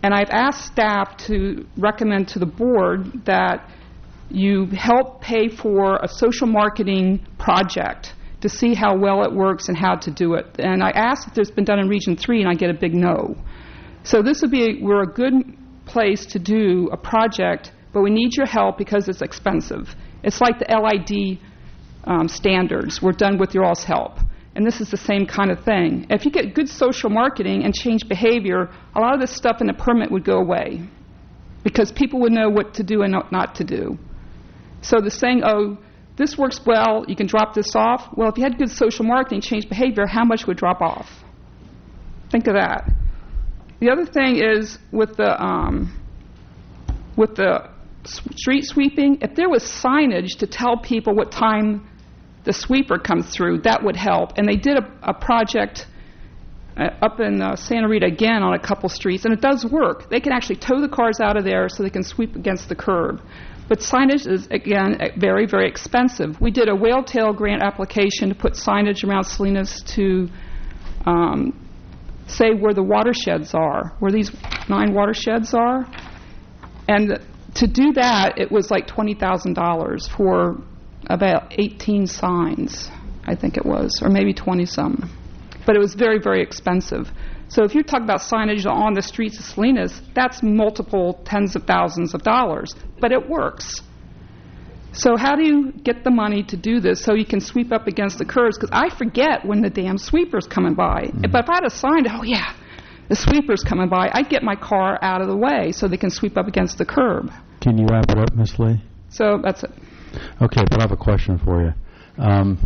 And I've asked staff to recommend to the board that you help pay for a social marketing project to see how well it works and how to do it. And I asked if it's been done in Region three, and I get a big no. So this would be, a, we're a good place to do a project, but we need your help because it's expensive. It's like the L I D um, standards. We're done with your all's help. And this is the same kind of thing. If you get good social marketing and change behavior, a lot of this stuff in the permit would go away because people would know what to do and what not to do. So the saying, oh, this works well, you can drop this off. Well, if you had good social marketing, change behavior, how much would drop off? Think of that. The other thing is with the um, with the street sweeping, if there was signage to tell people what time the sweeper comes through, that would help. And they did a, a project uh, up in uh, Santa Rita again on a couple streets, and it does work. They can actually tow the cars out of there so they can sweep against the curb. But signage is, again, very, very expensive. We did a whale tail grant application to put signage around Salinas to um, say where the watersheds are, where these nine watersheds are. And to do that, it was like twenty thousand dollars for about eighteen signs, I think it was, or maybe twenty-some. But it was very, very expensive. So if you're talking about signage on the streets of Salinas, that's multiple tens of thousands of dollars. But it works. So how do you get the money to do this so you can sweep up against the curbs? Because I forget when the damn sweeper's coming by. Mm-hmm. But if I had a sign, oh, yeah, the sweeper's coming by, I'd get my car out of the way so they can sweep up against the curb. Can you wrap it up, Miz Lee? So that's it. Okay, but I have a question for you. Um,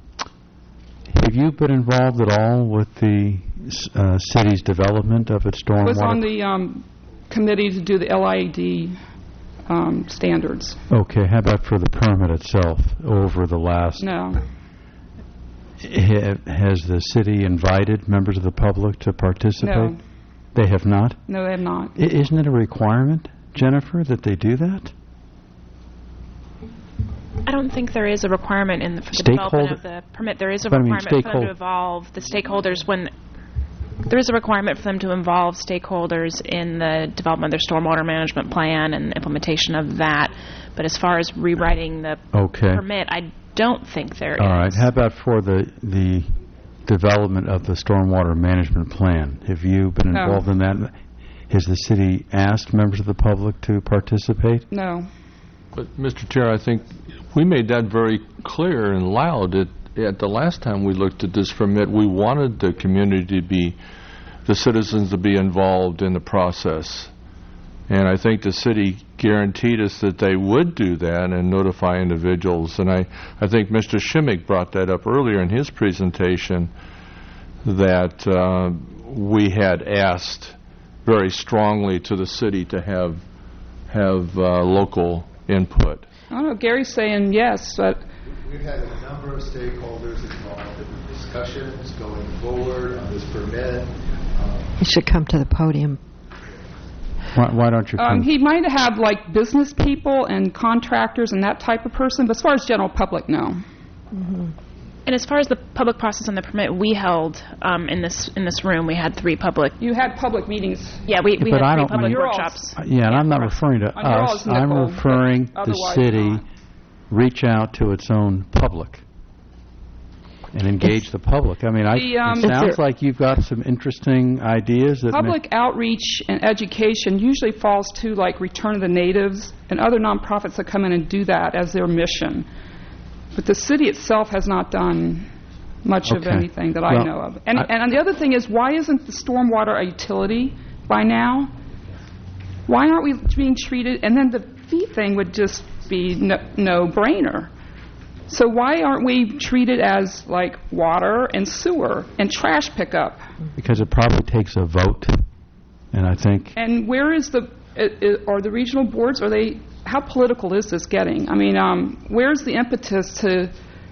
have you been involved at all with the uh, city's development of its stormwater? I was on the um, committee to do the L I D um, standards. Okay, how about for the permit itself over the last... No. Ha- has the city invited members of the public to participate? No. They have not? No, they have not. I- isn't it a requirement, Jennifer, that they do that? I don't think there is a requirement in the, for the development of the permit. There is a But I mean requirement for them stakehold- to involve the stakeholders when there is a requirement for them to involve stakeholders in the development of their stormwater management plan and implementation of that. But as far as rewriting the Okay. permit, I don't think there All is. right. How about for the the development of the stormwater management plan? Have you been No. involved in that? Has the city asked members of the public to participate? No. But, Mister Chair, I think we made that very clear and loud at, at the last time we looked at this permit. We wanted the community to be, the citizens to be involved in the process. And I think the city guaranteed us that they would do that and notify individuals. And I, I think Mister Shimmick brought that up earlier in his presentation, that uh, we had asked very strongly to the city to have have uh, local input. I don't know. Gary's saying yes, but We've had a number of stakeholders involved in the discussions going forward on this permit. Um, You should come to the podium. Why, why don't you come? um, he might have like business people and contractors and that type of person, but as far as general public, no. Mm-hmm. And as far as the public process on the permit, we held um, in this in this room, we had three public. You had public meetings. Yeah, we, we But I had three don't public mean- workshops. Uh, Yeah, and I'm not referring to On your us. all's I'm nickel, referring but the otherwise city not. reach out to its own public and engage the public. I mean, I, The, um, it sounds like you've got some interesting ideas that may- Public outreach and education usually falls to like Return of the Natives and other nonprofits that come in and do that as their mission. But the city itself has not done much of Okay. anything that I Well, know of. And, I- and the other thing is, why isn't the stormwater a utility by now? Why aren't we being treated? And then the fee thing would just be no, no-brainer. So why aren't we treated as like water and sewer and trash pickup? because it probably takes a vote, and I think And where is the, i- i- are the regional boards, are they, how political is this getting? I mean, um, where's the impetus to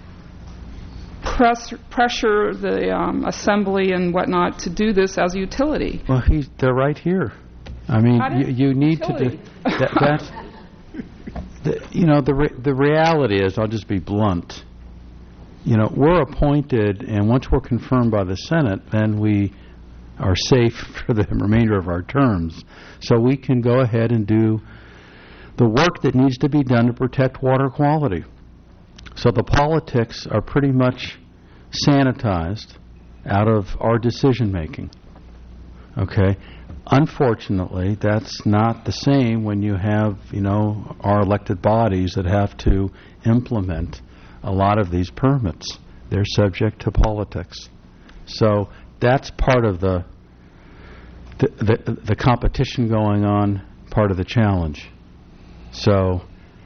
press, pressure the um, assembly and whatnot to do this as a utility? well, he's they're right here. I mean, How you, did- you need to. utility. Do, that, that's the, you know the re, the reality is, I'll just be blunt. You know, we're appointed, and once we're confirmed by the Senate, then we are safe for the remainder of our terms. So we can go ahead and do the work that needs to be done to protect water quality. So the politics are pretty much sanitized out of our decision-making. Okay? Unfortunately, that's not the same when you have, you know, our elected bodies that have to implement a lot of these permits. They're subject to politics. So that's part of the the, the, the competition going on, part of the challenge. So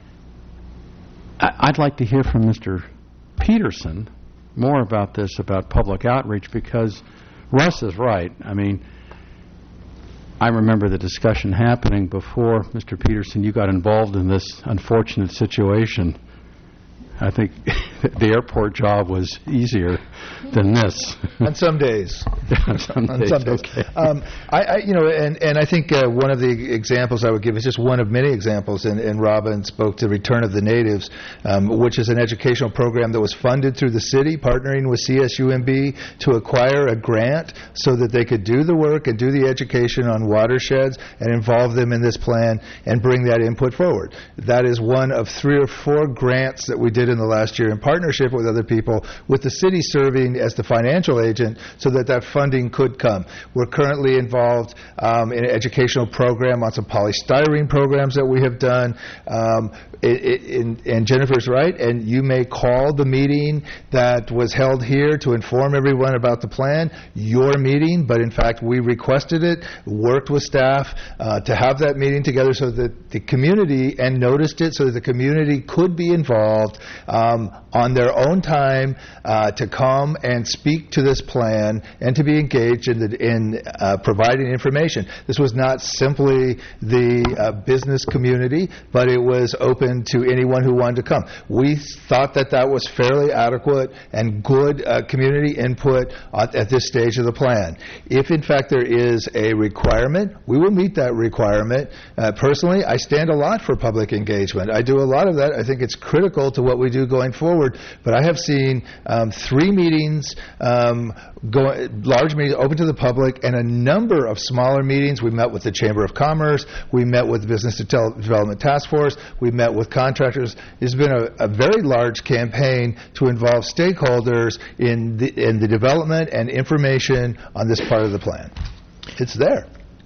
I, I'd like to hear from Mister Peterson more about this, about public outreach, because Russ is right. I mean, I remember the discussion happening before, Mister Peterson, you got involved in this unfortunate situation. I think the airport job was easier than this. On some days. On some On days, some days. okay. Um, I, I, you know, and, and I think uh, one of the examples I would give is just one of many examples, and, and Robin spoke to Return of the Natives, um, which is an educational program that was funded through the city, partnering with C S U M B to acquire a grant so that they could do the work and do the education on watersheds and involve them in this plan and bring that input forward. That is one of three or four grants that we did in the last year in partnership with other people, with the city serving as the financial agent so that that funding could come. We're currently involved um, in an educational program on some polystyrene programs that we have done. Um, it, it, and, and Jennifer's right, and you may call the meeting that was held here to inform everyone about the plan your meeting, but in fact we requested it, worked with staff uh, to have that meeting together so that the community, and noticed it so that the community could be involved Um, on their own time uh, to come and speak to this plan and to be engaged in, the, in uh, providing information. This was not simply the uh, business community, but it was open to anyone who wanted to come. We thought that that was fairly adequate and good uh, community input at, at this stage of the plan. If in fact there is a requirement, we will meet that requirement. Uh, personally, I stand a lot for public engagement. I do a lot of that. I think it's critical to what we do going forward, but I have seen um, three meetings, um, go, large meetings open to the public, and a number of smaller meetings. We met with the Chamber of Commerce, we met with the Business Development Task Force, we met with contractors. It's been a, a very large campaign to involve stakeholders in the, in the development and information on this part of the plan. It's there.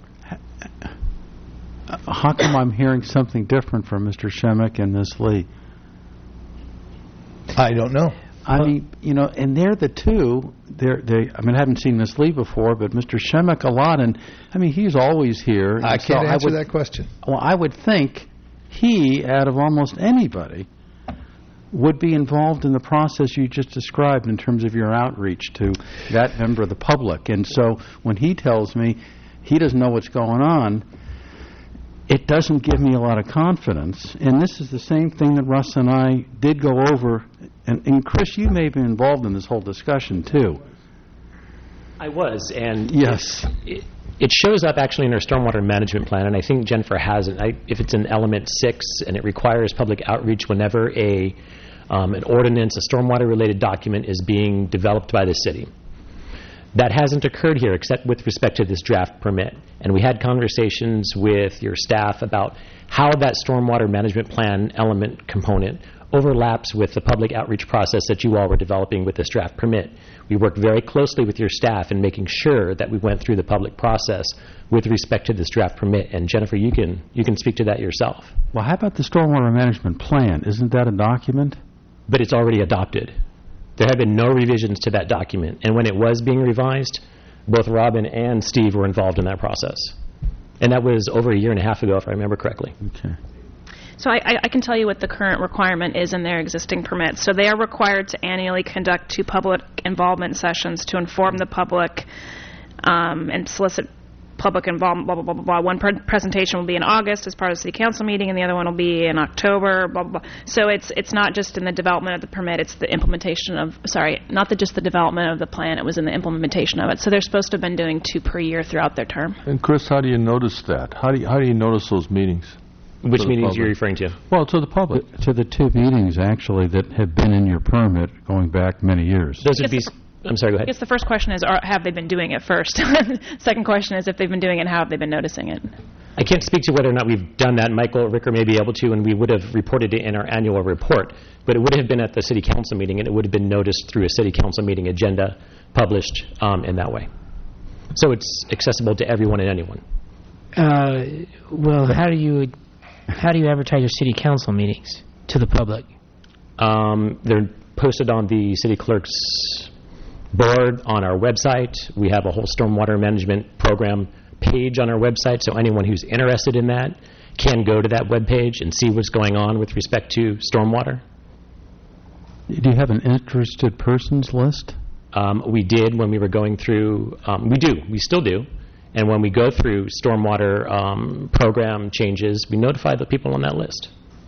How come I'm hearing something different from Mister Shemek and Miz Lee? I don't know. I mean, you know, and they're the two. They're, they. I mean, I haven't seen Miz Lee before, but Mister Shemek a lot, and I mean, he's always here. I so can't answer I would, that question. Well, I would think he, out of almost anybody, would be involved in the process you just described in terms of your outreach to that member of the public. And so when he tells me he doesn't know what's going on, it doesn't give me a lot of confidence. And this is the same thing that Russ and I did go over. And, and Chris, you may have been involved in this whole discussion, too. I was, and yes, it, it shows up actually in our stormwater management plan, and I think Jennifer has it. I, if it's in element six, and it requires public outreach whenever a um, an ordinance, a stormwater-related document is being developed by the city. That hasn't occurred here except with respect to this draft permit. And we had conversations with your staff about how that stormwater management plan element component overlaps with the public outreach process that you all were developing with this draft permit. We worked very closely with your staff in making sure that we went through the public process with respect to this draft permit. And Jennifer, you can you can speak to that yourself. Well, how about the stormwater management plan? Isn't that a document? But it's already adopted. There have been no revisions to that document. And when it was being revised, both Robin and Steve were involved in that process. And that was over a year and a half ago, if I remember correctly. Okay. So I, I can tell you what the current requirement is in their existing permits. So they are required to annually conduct two public involvement sessions to inform the public um, and solicit public involvement, blah, blah, blah, blah, blah. One pre- presentation will be in August as part of the city council meeting, and the other one will be in October, blah, blah, blah. So it's it's not just in the development of the permit, it's the implementation of, sorry, not the, just the development of the plan, it was in the implementation of it. So they're supposed to have been doing two per year throughout their term. And Chris, how do you notice that? How do you, how do you notice those meetings? Which meetings are you referring to? Well, to the public. To the two meetings, actually, that have been in your permit going back many years. Those would be I'm sorry, go I ahead. guess the first question is, are, have they been doing it first? Second question is, if they've been doing it, how have they been noticing it? I can't speak to whether or not we've done that. Michael Ricker may be able to, and we would have reported it in our annual report. But it would have been at the city council meeting, and it would have been noticed through a city council meeting agenda, published um, in that way. So it's accessible to everyone and anyone. Uh, well, how do you how do you advertise your city council meetings to the public? Um, they're posted on the city clerk's board, on our website. We have a whole stormwater management program page on our website, so anyone who's interested in that can go to that webpage and see what's going on with respect to stormwater. Do you have an interested persons list? Um, we did when we were going through, um, we do, we still do, and when we go through stormwater um, program changes, we notify the people on that list.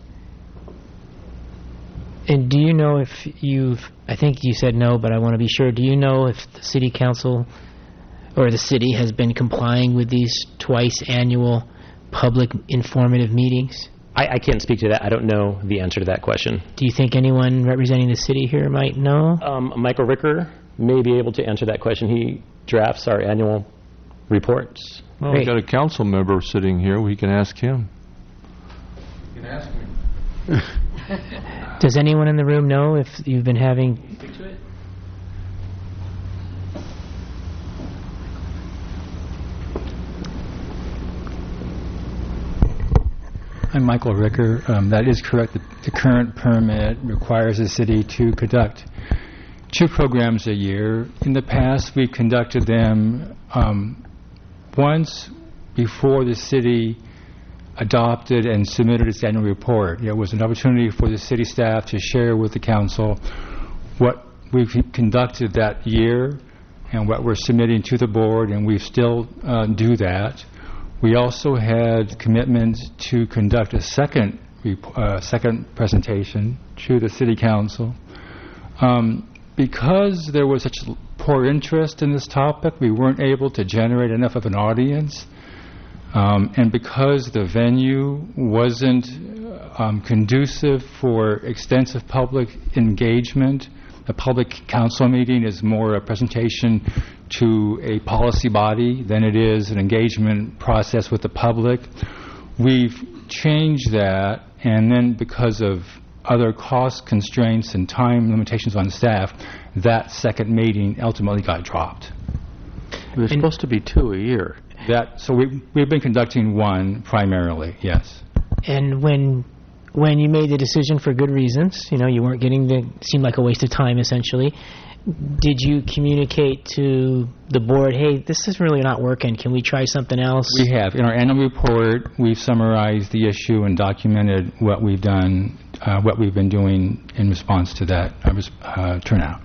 And do you know if you've, I think you said no, but I want to be sure, do you know if the city council or the city has been complying with these twice annual public informative meetings? I, I can't speak to that. I don't know the answer to that question. Do you think anyone representing the city here might know? Um, Michael Ricker may be able to answer that question. He drafts our annual reports. Well, we've got a council member sitting here. We can ask him. You can ask me. Does anyone in the room know if you've been having... Speak to it. I'm Michael Ricker. Um, that is correct. The, the current permit requires the city to conduct two programs a year. In the past, we've conducted them um, once before the city adopted and submitted its annual report. It was an opportunity for the city staff to share with the council what we've conducted that year and what we're submitting to the board, and we still uh, do that. We also had commitment to conduct a second rep- uh, second presentation to the city council. Um, because there was such poor interest in this topic, we weren't able to generate enough of an audience. Um, and because the venue wasn't um, conducive for extensive public engagement, a public council meeting is more a presentation to a policy body than it is an engagement process with the public. We've changed that, and then because of other cost constraints and time limitations on staff, that second meeting ultimately got dropped. There's supposed to be two a year. That so we we've been conducting one primarily, yes. And when when you made the decision for good reasons, you know, you weren't getting the, seemed like a waste of time essentially, did you communicate to the board, hey, this is really not working, can we try something else? We have. In our annual report, we've summarized the issue and documented what we've done, uh, what we've been doing in response to that uh, turnout.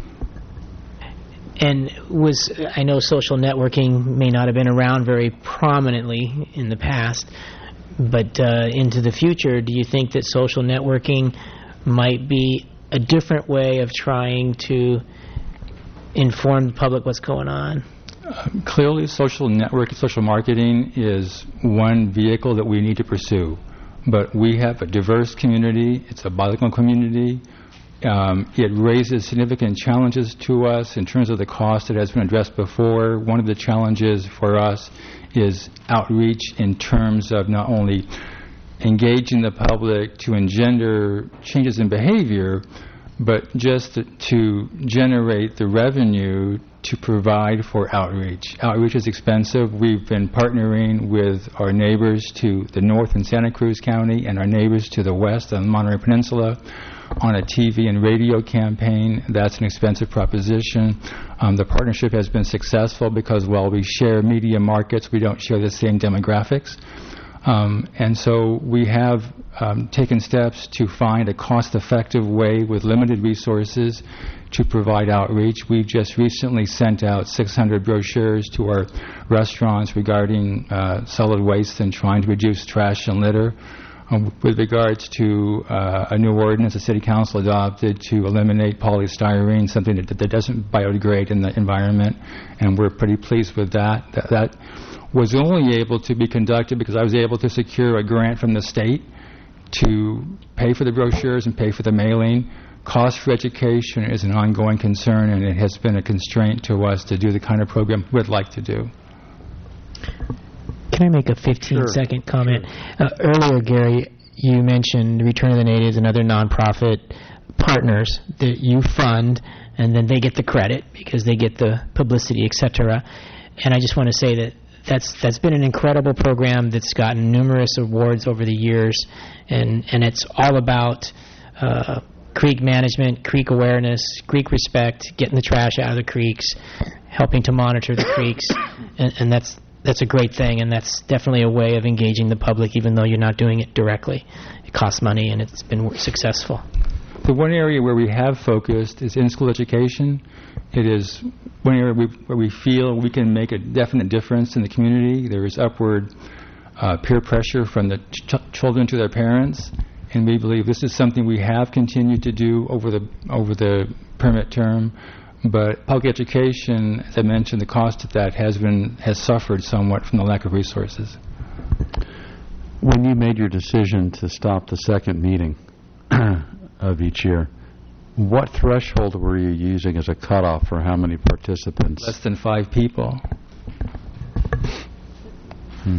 And was, I know social networking may not have been around very prominently in the past, but uh, into the future, do you think that social networking might be a different way of trying to inform the public what's going on? Uh, clearly, social networking, social marketing is one vehicle that we need to pursue. But we have a diverse community. It's a bilingual community. Um, it raises significant challenges to us in terms of the cost that has been addressed before. One of the challenges for us is outreach in terms of not only engaging the public to engender changes in behavior, but just to generate the revenue to provide for outreach. Outreach is expensive. We've been partnering with our neighbors to the north in Santa Cruz County and our neighbors to the west on the Monterey Peninsula on a T V and radio campaign. That's an expensive proposition. Um, the partnership has been successful because while we share media markets, we don't share the same demographics. Um, and so we have um, taken steps to find a cost-effective way with limited resources to provide outreach. We've just recently sent out six hundred brochures to our restaurants regarding uh, solid waste and trying to reduce trash and litter. Um, with regards to uh, a new ordinance the City Council adopted to eliminate polystyrene, something that, that doesn't biodegrade in the environment, and we're pretty pleased with that. That, that was only able to be conducted because I was able to secure a grant from the state to pay for the brochures and pay for the mailing. cost for education is an ongoing concern, and it has been a constraint to us to do the kind of program we'd like to do. Can I make a fifteen-second sure. comment? Sure. Uh, earlier, Gary, you mentioned Return of the Natives and other nonprofit partners that you fund, and then they get the credit because they get the publicity, et cetera. And I just want to say that that's that's been an incredible program that's gotten numerous awards over the years, and, and it's all about uh, creek management, creek awareness, creek respect, getting the trash out of the creeks, helping to monitor the creeks, and, and that's that's a great thing, and that's definitely a way of engaging the public, even though you're not doing it directly. It costs money, and it's been successful. The one area where we have focused is in-school education. It is one area we, where we feel we can make a definite difference in the community. There is upward uh, peer pressure from the ch- children to their parents, and we believe this is something we have continued to do over the over the permit term. But public education, as I mentioned, the cost of that has been has suffered somewhat from the lack of resources. When you made your decision to stop the second meeting of each year, what threshold were you using as a cutoff for how many participants? Less than five people. Hmm.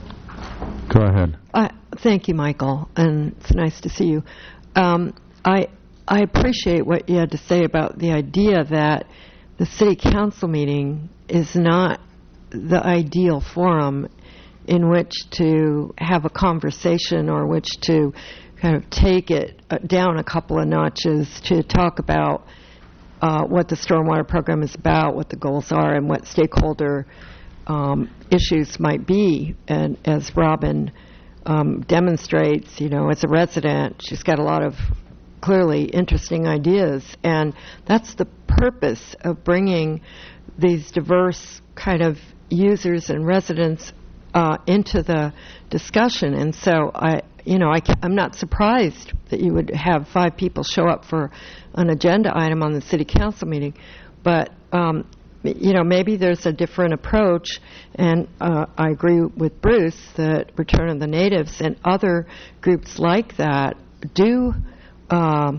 Go ahead. Uh, thank you, Michael, and it's nice to see you. Um, I I appreciate what you had to say about the idea that the city council meeting is not the ideal forum in which to have a conversation or which to kind of take it down a couple of notches to talk about uh, what the stormwater program is about, what the goals are, and what stakeholder um, issues might be. And as Robin um, demonstrates, you know, as a resident, she's got a lot of clearly interesting ideas, and that's the purpose of bringing these diverse kind of users and residents uh, into the discussion. And so I, you know, I ca- I'm not surprised that you would have five people show up for an agenda item on the city council meeting, but um, you know, maybe there's a different approach, and uh, I agree with Bruce that Return of the Natives and other groups like that do Um,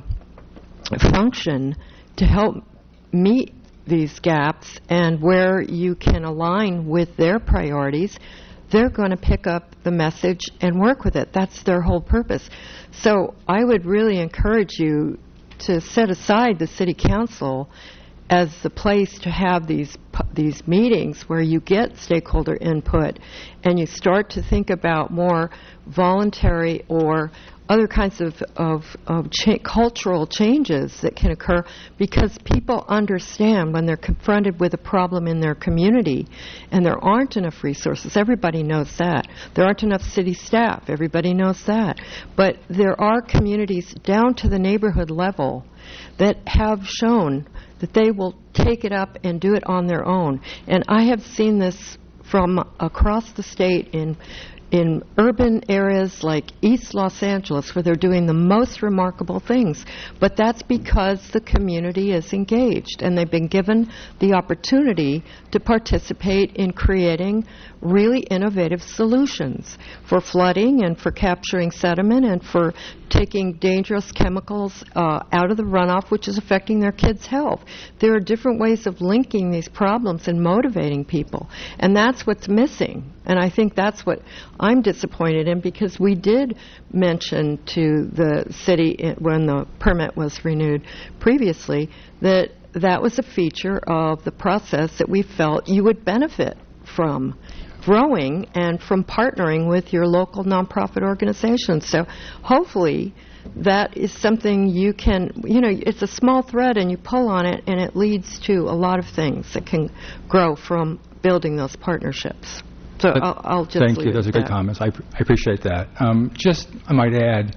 function to help meet these gaps, and where you can align with their priorities, they're going to pick up the message and work with it. That's their whole purpose. So I would really encourage you to set aside the city council as the place to have these these meetings where you get stakeholder input and you start to think about more voluntary or other kinds of, of, of cha- cultural changes that can occur, because people understand when they're confronted with a problem in their community and there aren't enough resources. Everybody knows that. There aren't enough city staff. Everybody knows that. But there are communities down to the neighborhood level that have shown that they will take it up and do it on their own. And I have seen this from across the state in in urban areas like East Los Angeles, where they're doing the most remarkable things. But that's because the community is engaged, and they've been given the opportunity to participate in creating really innovative solutions for flooding and for capturing sediment and for taking dangerous chemicals uh, out of the runoff, which is affecting their kids' health. There are different ways of linking these problems and motivating people, and that's what's missing. And I think that's what I'm disappointed in, because we did mention to the city when the permit was renewed previously that that was a feature of the process that we felt you would benefit from growing and from partnering with your local nonprofit organizations. So hopefully that is something you can, you know, it's a small thread and you pull on it and it leads to a lot of things that can grow from building those partnerships. So But I'll, I'll just Thank leave you. Those it are good at that. comments. I, pr- I appreciate that. Um, just, I might add,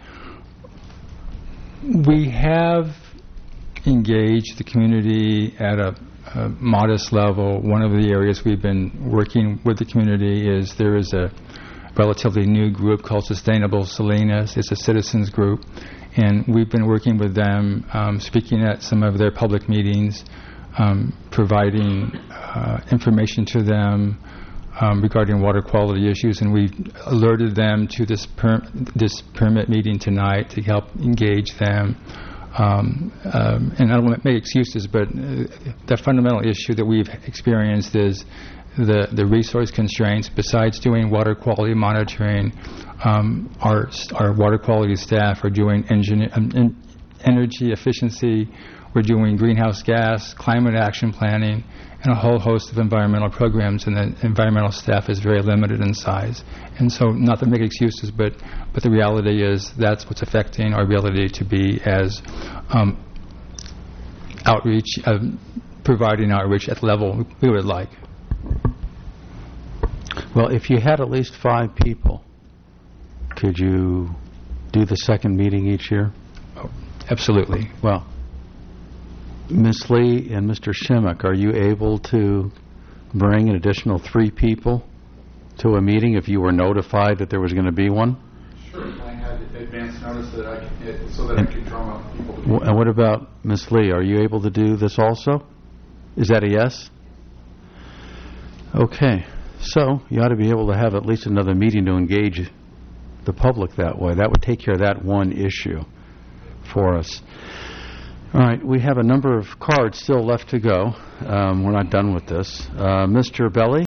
we have engaged the community at a, a modest level. One of the areas we've been working with the community is there is a relatively new group called Sustainable Salinas. It's a citizens group, and we've been working with them, um, speaking at some of their public meetings, um, providing uh, information to them Um, regarding water quality issues, and we've alerted them to this per- this permit meeting tonight to help engage them. Um, um, and I don't want to make excuses, but uh, the fundamental issue that we've experienced is the, the resource constraints. Besides doing water quality monitoring, um, our, our water quality staff are doing engineer, um, en- energy efficiency, we're doing greenhouse gas, climate action planning, and a whole host of environmental programs, and the environmental staff is very limited in size. And so, not to make excuses, but, but the reality is that's what's affecting our ability to be as um, outreach, uh, providing outreach at the level we would like. Well, if you had at least five people, could you do the second meeting each year? Oh, absolutely. Well, Miz Lee and Mister Shimmick, are you able to bring an additional three people to a meeting if you were notified that there was going to be one? Sure. I had advance notice that I could, so that and, I could drum up people. To w- and what about Miz Lee? Are you able to do this also? Is that a yes? Okay. So you ought to be able to have at least another meeting to engage the public that way. That would take care of that one issue for us. All right, we have a number of cards still left to go. Um, we're not done with this. Uh, Mister Belli?